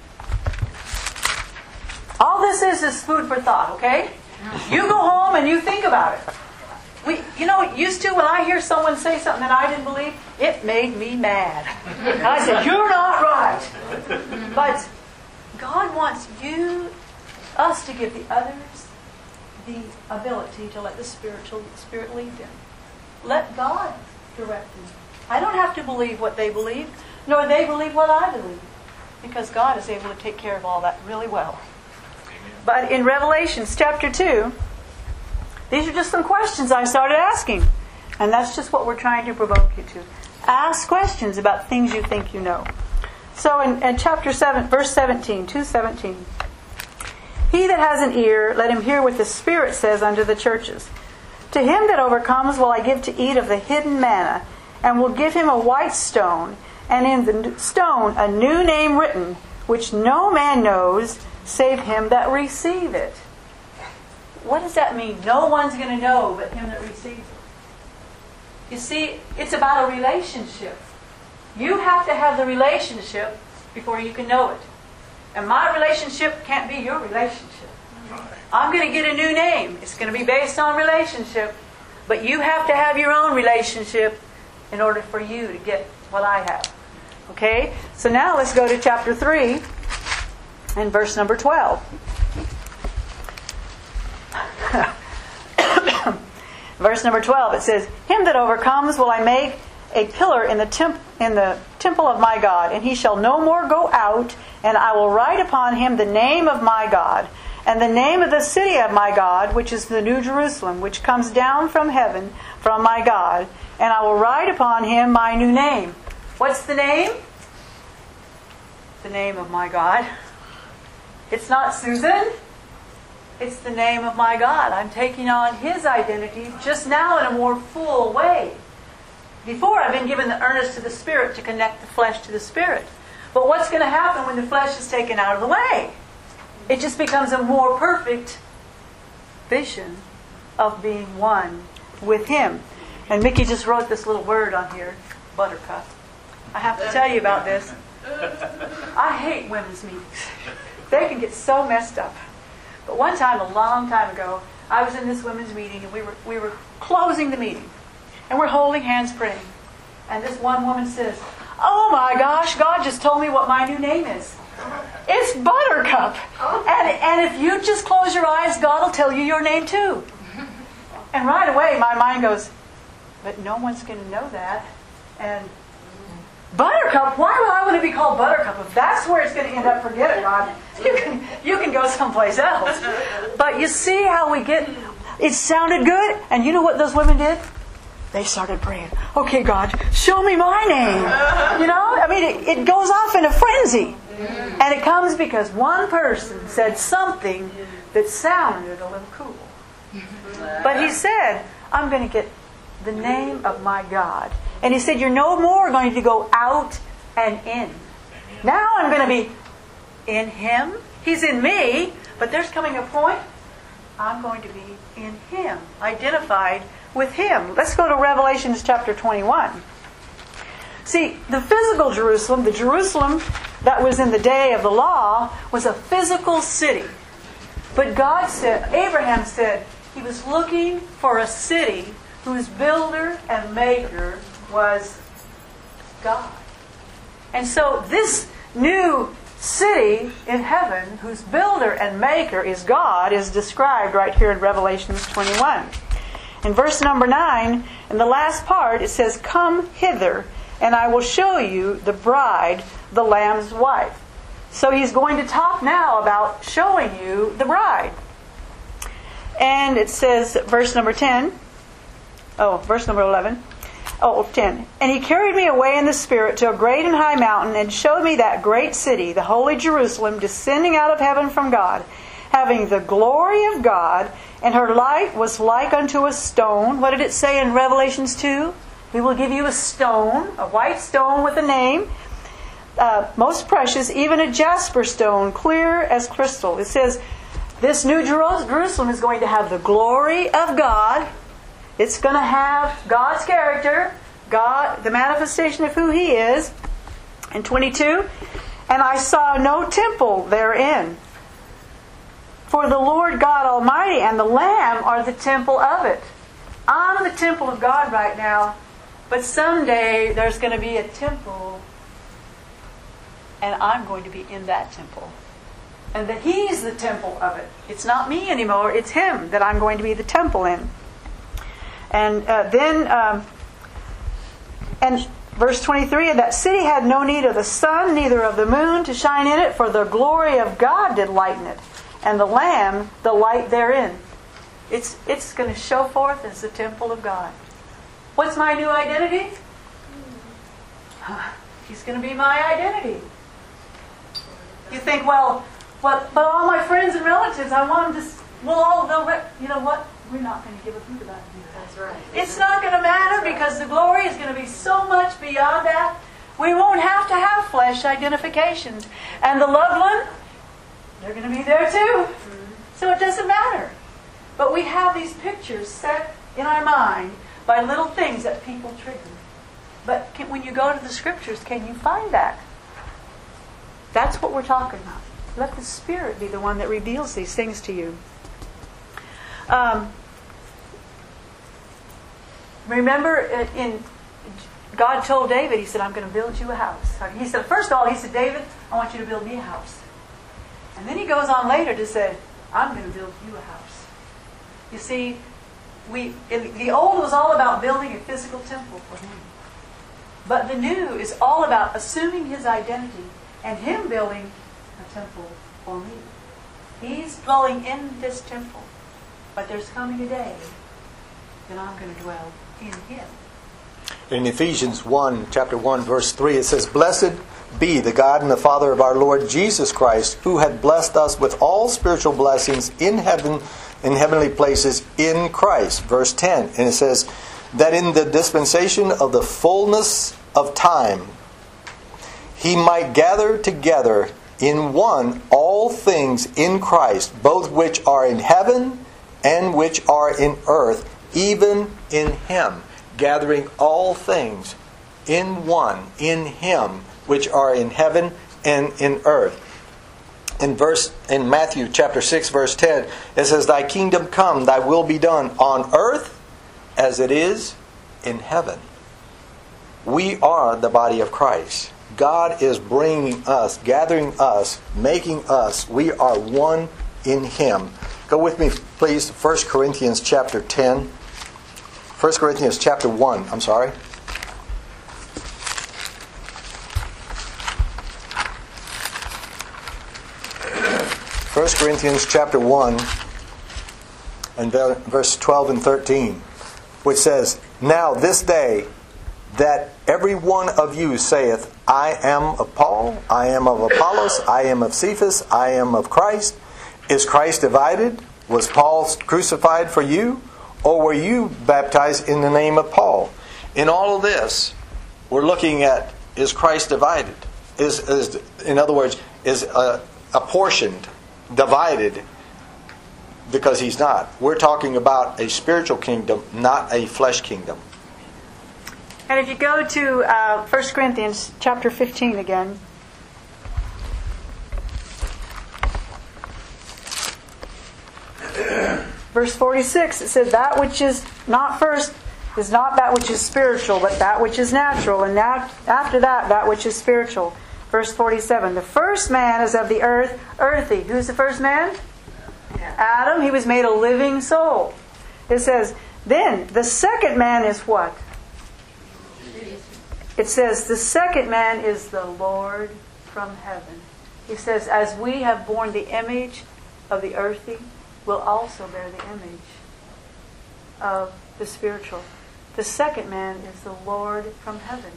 All this is food for thought, okay? You go home and you think about it. Used to, when I hear someone say something that I didn't believe, it made me mad. I said, "You're not right." But God wants us to give the others the ability to let the Spirit lead them. Let God direct them. I don't have to believe what they believe, nor they believe what I believe, because God is able to take care of all that really well. But in Revelations chapter 2, these are just some questions I started asking. And that's just what we're trying to provoke you to. Ask questions about things you think you know. So in chapter 7, verse 17, 2:17. "He that has an ear, let him hear what the Spirit says unto the churches. To him that overcomes will I give to eat of the hidden manna, and will give him a white stone, and in the stone a new name written, which no man knows, save him that receive it. What does that mean? No one's going to know but him that receives it. You see, it's about a relationship. You have to have the relationship before you can know it. And my relationship can't be your relationship. I'm going to get a new name. It's going to be based on relationship. But you have to have your own relationship in order for you to get what I have. Okay? So now let's go to chapter 3 and verse number 12. Verse number 12, it says, Him that overcomes will I make a pillar in the temple of my God, and he shall no more go out, and I will write upon him the name of my God, and the name of the city of my God, which is the New Jerusalem, which comes down from heaven from my God, and I will write upon him my new name. What's the name? The name of my God. It's not Susan. It's the name of my God. I'm taking on His identity just now in a more full way. Before, I've been given the earnest of the Spirit to connect the flesh to the Spirit. But what's going to happen when the flesh is taken out of the way? It just becomes a more perfect vision of being one with Him. And Mickey just wrote this little word on here, buttercup. I have to tell you about this. I hate women's meetings. They can get so messed up. But one time, a long time ago, I was in this women's meeting, and we were closing the meeting. And we're holding hands praying. And this one woman says, "Oh my gosh, God just told me what my new name is. It's Buttercup. And if you just close your eyes, God will tell you your name too." And right away, my mind goes, but no one's going to know that. And Buttercup? Why would I want to be called Buttercup? If that's where it's going to end up, forget it, God. You can go someplace else. But you see how we get... It sounded good. And you know what those women did? They started praying. Okay, God, show me my name. You know? I mean, it goes off in a frenzy. And it comes because one person said something that sounded a little cool. But he said, I'm going to get the name of my God. And he said, you're no more going to go out and in. Now I'm going to be in Him. He's in me. But there's coming a point I'm going to be in Him. Identified with Him. Let's go to Revelation chapter 21. See, the physical Jerusalem, the Jerusalem that was in the day of the law, was a physical city. But God said, Abraham said, he was looking for a city whose builder and maker was God. And so this new city in heaven, whose builder and maker is God, is described right here in Revelation 21. In verse number 9, in the last part, it says, Come hither, and I will show you the bride, the Lamb's wife. So he's going to talk now about showing you the bride. And it says, verse number 11. Oh, 10. And he carried me away in the Spirit to a great and high mountain, and showed me that great city, the holy Jerusalem, descending out of heaven from God, having the glory of God, and her light was like unto a stone. What did it say in Revelations 2? We will give you a stone, a white stone with a name, most precious, even a jasper stone, clear as crystal. It says, this new Jerusalem is going to have the glory of God. It's going to have God's character, God, the manifestation of who He is. In 22, and I saw no temple therein. For the Lord God Almighty and the Lamb are the temple of it. I'm the temple of God right now, but someday there's going to be a temple, and I'm going to be in that temple. And that He's the temple of it. It's not me anymore, it's Him that I'm going to be the temple in. And and verse 23, and that city had no need of the sun, neither of the moon to shine in it, for the glory of God did lighten it, and the Lamb the light therein. It's going to show forth as the temple of God. What's my new identity? He's going to be my identity. You think, well, but all my friends and relatives, I want them to, you know what? we're not going to give a hoot about it. That's right. It's not going to matter because the glory is going to be so much beyond that. We won't have to have flesh identifications. And the loved one, they're going to be there too. So it doesn't matter. But we have these pictures set in our mind by little things that people trigger. But when you go to the Scriptures, can you find that? That's what we're talking about. Let the Spirit be the one that reveals these things to you. Remember, God told David, He said, I'm going to build you a house. He said, first of all, He said, David, I want you to build me a house. And then He goes on later to say, I'm going to build you a house. You see, the old was all about building a physical temple for Him. But the new is all about assuming His identity and Him building a temple for me. He's dwelling in this temple. But there's coming a day that I'm going to dwell in Him. In Ephesians 1, chapter 1, verse 3, it says, Blessed be the God and the Father of our Lord Jesus Christ, who hath blessed us with all spiritual blessings in heaven, in heavenly places in Christ. Verse 10, and it says, that in the dispensation of the fullness of time, He might gather together in one all things in Christ, both which are in heaven and which are in earth, even in Him. Gathering all things in one, in Him, which are in heaven and in earth. In Matthew chapter 6, verse 10, it says, Thy kingdom come, Thy will be done on earth as it is in heaven. We are the body of Christ. God is bringing us, gathering us, making us. We are one in Him. Go with me, please, to 1 Corinthians chapter 10. 1 Corinthians chapter 1, I'm sorry. 1 Corinthians chapter 1 and verse 12 and 13, which says, Now this day that every one of you saith, I am of Paul, I am of Apollos, I am of Cephas, I am of Christ. Is Christ divided? Was Paul crucified for you? Or were you baptized in the name of Paul? In all of this, we're looking at, is Christ divided? In other words, is apportioned, divided? Because He's not. We're talking about a spiritual kingdom, not a flesh kingdom. And if you go to 1 Corinthians chapter 15 again. Verse 46, it said, That which is not first is not that which is spiritual, but that which is natural. And now, after that which is spiritual. Verse 47, The first man is of the earth, earthy. Who's the first man? Adam. He was made a living soul. It says, then the second man is what? It says, the second man is the Lord from heaven. He says, as we have borne the image of the earthy, we'll also bear the image of the spiritual. The second man is the Lord from heaven.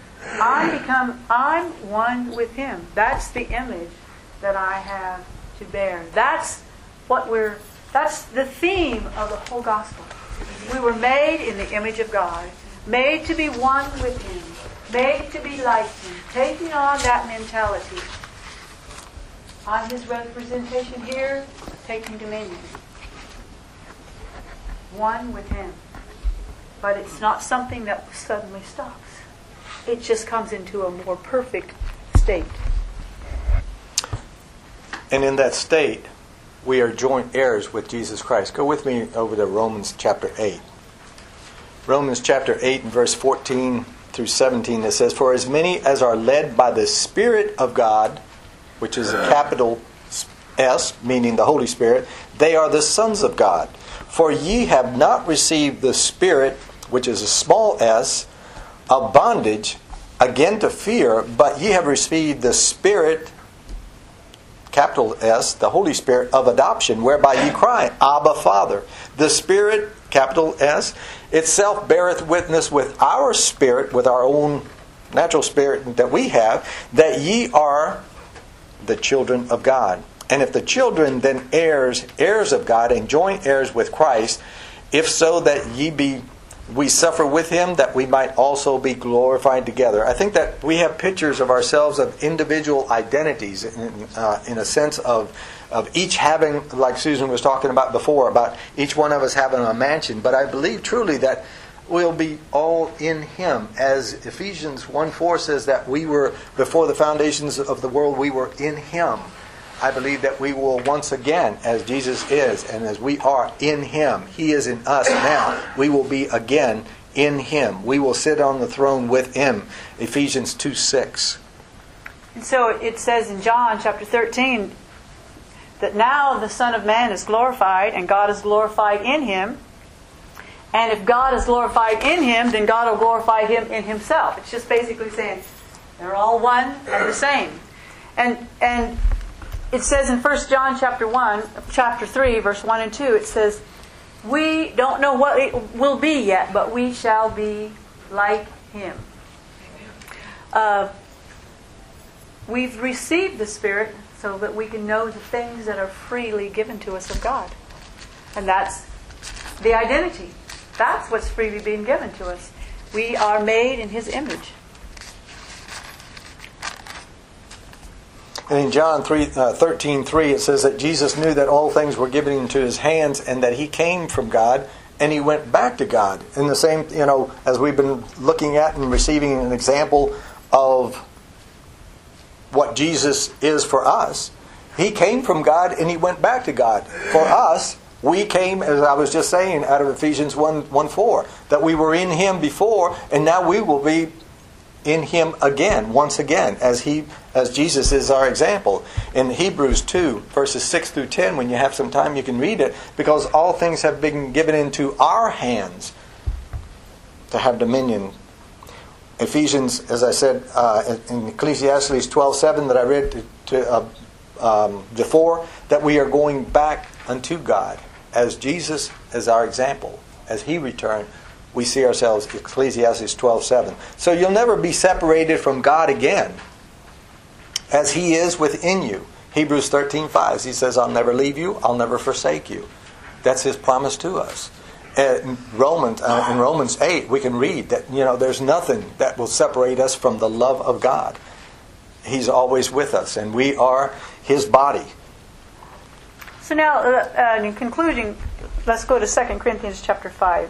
I'm one with Him. That's the image that I have to bear. That's the theme of the whole gospel. We were made in the image of God, made to be one with Him, made to be like Him, taking on that mentality. On His representation here, taking dominion. One with Him. But it's not something that suddenly stops. It just comes into a more perfect state. And in that state, we are joint heirs with Jesus Christ. Go with me over to Romans chapter 8. Romans chapter 8 and verse 14 through 17, it says, For as many as are led by the Spirit of God, which is a capital S, meaning the Holy Spirit, they are the sons of God. For ye have not received the Spirit, which is a small s, of bondage, again to fear, but ye have received the Spirit, capital S, the Holy Spirit of adoption, whereby ye cry, Abba, Father. The Spirit, capital S, itself beareth witness with our spirit, with our own natural spirit that we have, that ye are the children of God. And if the children, then heirs, heirs of God, and joint heirs with Christ, if so that we suffer with him, that we might also be glorified together. I think that we have pictures of ourselves of individual identities in a sense of each having, like Susan was talking about before, about each one of us having a mansion. But I believe truly that we'll be all in him. As Ephesians 1:4 says that we were, before the foundations of the world, we were in him. I believe that we will once again, as Jesus is and as we are in him, he is in us now, we will be again in him. We will sit on the throne with him. Ephesians 2:6. And so it says in John chapter 13 that now the Son of Man is glorified and God is glorified in him. And if God is glorified in him, then God will glorify him in himself. It's just basically saying they're all one and the same. And it says in 1 John chapter 3, verse 1 and 2, it says, we don't know what it will be yet, but we shall be like him. We've received the Spirit so that we can know the things that are freely given to us of God. And that's the identity. That's what's freely being given to us. We are made in his image. And in John 13:3, it says that Jesus knew that all things were given into his hands and that he came from God and he went back to God. In the same, as we've been looking at and receiving an example of what Jesus is for us, he came from God and he went back to God. For us, we came, as I was just saying, out of Ephesians 1:4, that we were in him before and now we will be in him again, once again, as Jesus is our example. In Hebrews 2, verses 6 through 10, when you have some time you can read it, because all things have been given into our hands to have dominion. Ephesians, as I said, in Ecclesiastes 12:7 that I read before, that we are going back unto God, as Jesus is our example, as he returned. We see ourselves, Ecclesiastes 12:7. So you'll never be separated from God again, as he is within you. Hebrews 13:5, he says, I'll never leave you, I'll never forsake you. That's his promise to us. In Romans 8, we can read that there's nothing that will separate us from the love of God. He's always with us, and we are his body. So now, in concluding, let's go to 2 Corinthians chapter 5.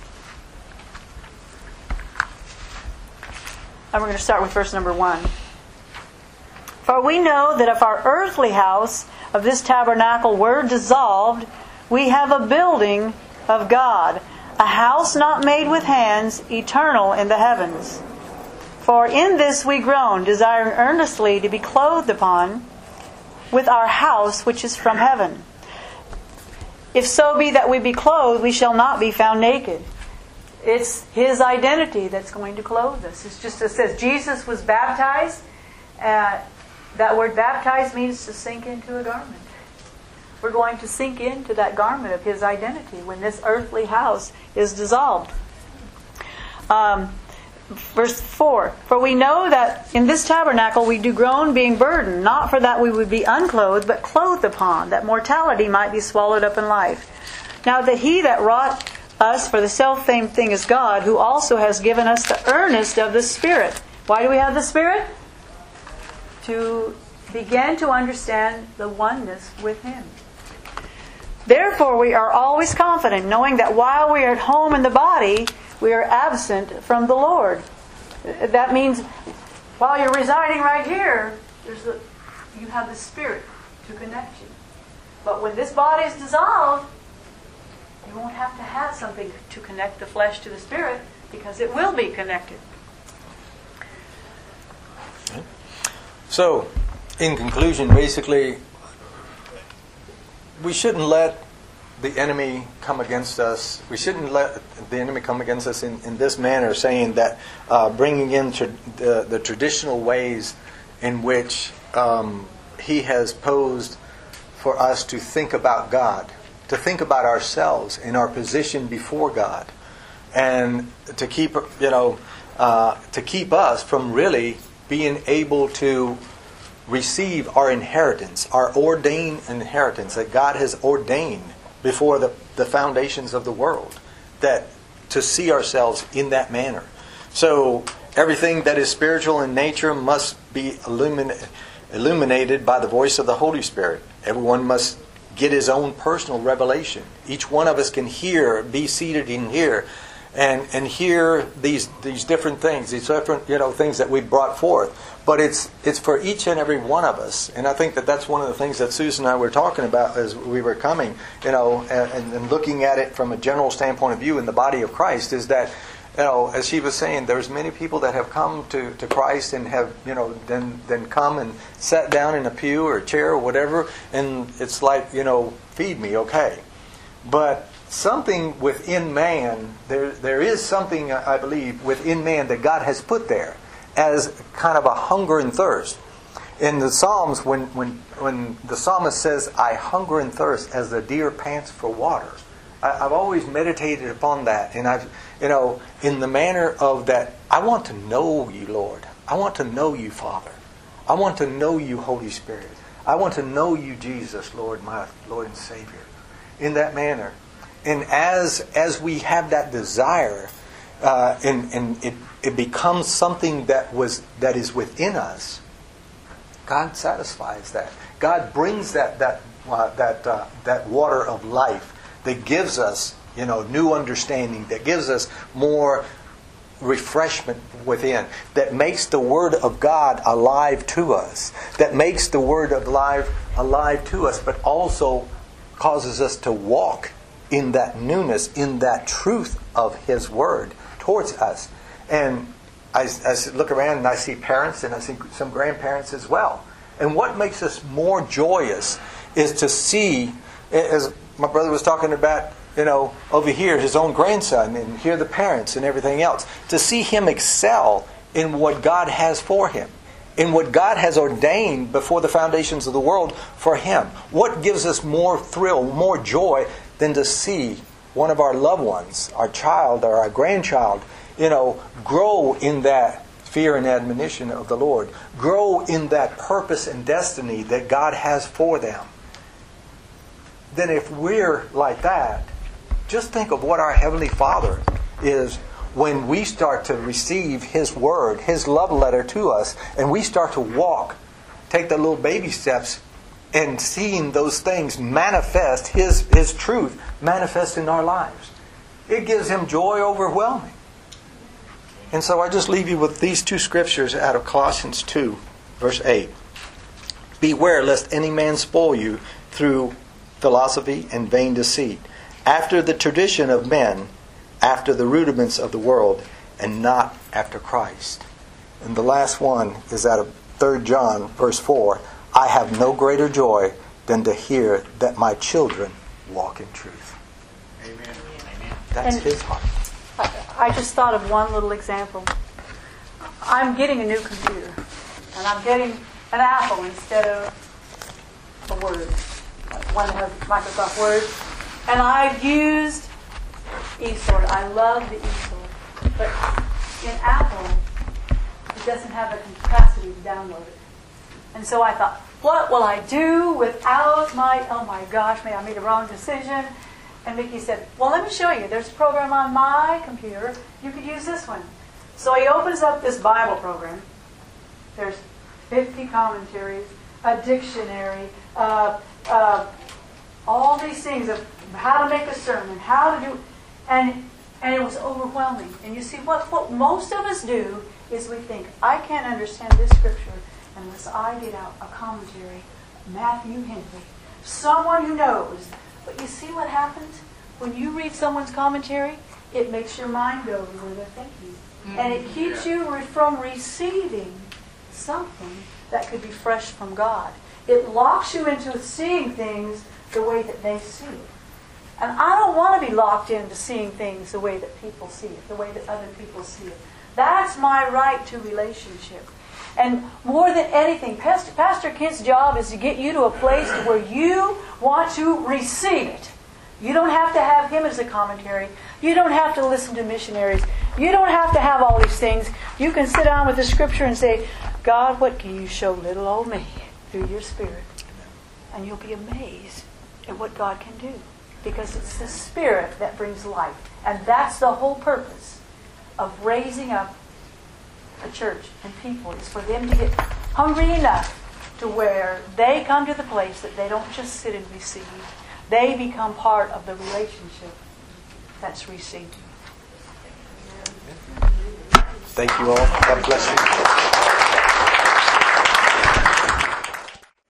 And we're going to start with verse number 1. For we know that if our earthly house of this tabernacle were dissolved, we have a building of God, a house not made with hands, eternal in the heavens. For in this we groan, desiring earnestly to be clothed upon with our house which is from heaven. If so be that we be clothed, we shall not be found naked. It's his identity that's going to clothe us. It's just, it says Jesus was baptized. That word baptized means to sink into a garment. We're going to sink into that garment of his identity when this earthly house is dissolved. Verse 4, for we know that in this tabernacle we do groan, being burdened, not for that we would be unclothed, but clothed upon, that mortality might be swallowed up in life. Now that he that wrought us for the self-same thing is God, who also has given us the earnest of the Spirit. Why do we have the Spirit? To begin to understand the oneness with him. Therefore we are always confident, knowing that while we are at home in the body, we are absent from the Lord. That means while you're residing right here, you have the Spirit to connect you. But when this body is dissolved, you won't have to have something to connect the flesh to the Spirit, because it will be connected. So, in conclusion, basically, we shouldn't let the enemy come against us. We shouldn't let the enemy come against us in this manner, saying that bringing in the traditional ways in which he has posed for us to think about God, to think about ourselves and our position before God, and to keep us from really being able to receive our inheritance, our ordained inheritance that God has ordained before the foundations of the world, that to see ourselves in that manner. So everything that is spiritual in nature must be illuminated by the voice of the Holy Spirit. Everyone must get his own personal revelation. Each one of us can hear, be seated in here, and hear these different things, these different things that we've brought forth. But it's for each and every one of us, and I think that's one of the things that Susan and I were talking about as we were coming, and looking at it from a general standpoint of view in the body of Christ, is that, as she was saying, there's many people that have come to Christ and have, then come and sat down in a pew or a chair or whatever, and it's like, feed me, okay. But something within man, there is something, I believe, within man that God has put there as kind of a hunger and thirst. In the Psalms, when the psalmist says, I hunger and thirst as the deer pants for water, I've always meditated upon that, and I've, in the manner of that, I want to know you, Lord. I want to know you, Father. I want to know you, Holy Spirit. I want to know you, Jesus, Lord, my Lord and Savior. In that manner. And as we have that desire, and it becomes something that is within us, God satisfies that. God brings that water of life that gives us, new understanding, that gives us more refreshment within, that makes the Word of God alive to us, that makes the Word of life alive to us, but also causes us to walk in that newness, in that truth of His Word towards us. And I look around and I see parents, and I see some grandparents as well. And what makes us more joyous is to see, as my brother was talking about, over here, his own grandson, and hear the parents and everything else, to see him excel in what God has for him, in what God has ordained before the foundations of the world for him. What gives us more thrill, more joy, than to see one of our loved ones, our child or our grandchild, grow in that fear and admonition of the Lord, grow in that purpose and destiny that God has for them? Then if we're like that, just think of what our Heavenly Father is when we start to receive His Word, His love letter to us, and we start to walk, take the little baby steps, and seeing those things manifest, His truth manifest in our lives. It gives Him joy overwhelming. And so I just leave you with these two scriptures out of Colossians 2, verse 8. Beware lest any man spoil you through philosophy and vain deceit, after the tradition of men, after the rudiments of the world, and not after Christ. And the last one is out of 3 John, verse 4. I have no greater joy than to hear that my children walk in truth. Amen. That's His heart. I just thought of one little example. I'm getting a new computer, and I'm getting an Apple instead of a Word, one that has Microsoft Word. And I've used eSword. I love the eSword. But in Apple, it doesn't have the capacity to download it. And so I thought, what will I do without oh my gosh, I made a wrong decision. And Mickey said, well, let me show you. There's a program on my computer. You could use this one. So he opens up this Bible program. There's 50 commentaries, a dictionary, all these things of how to make a sermon, how to do, and it was overwhelming. And you see, what most of us do is we think, I can't understand this scripture unless I get out a commentary, Matthew Henry, someone who knows. But you see what happens? When you read someone's commentary, it makes your mind go to where they're thinking. And it keeps you from receiving something that could be fresh from God. It locks you into seeing things the way that they see it. And I don't want to be locked into seeing things the way that people see it, the way that other people see it. That's my right to relationship. And more than anything, Pastor Kent's job is to get you to a place to where you want to receive it. You don't have to have him as a commentary. You don't have to listen to missionaries. You don't have to have all these things. You can sit down with the scripture and say, God, what can you show little old me? through your Spirit. And you'll be amazed at what God can do. Because it's the Spirit that brings life. And that's the whole purpose of raising up a church and people, is for them to get hungry enough to where they come to the place that they don't just sit and receive. They become part of the relationship that's received. Thank you all. God bless you.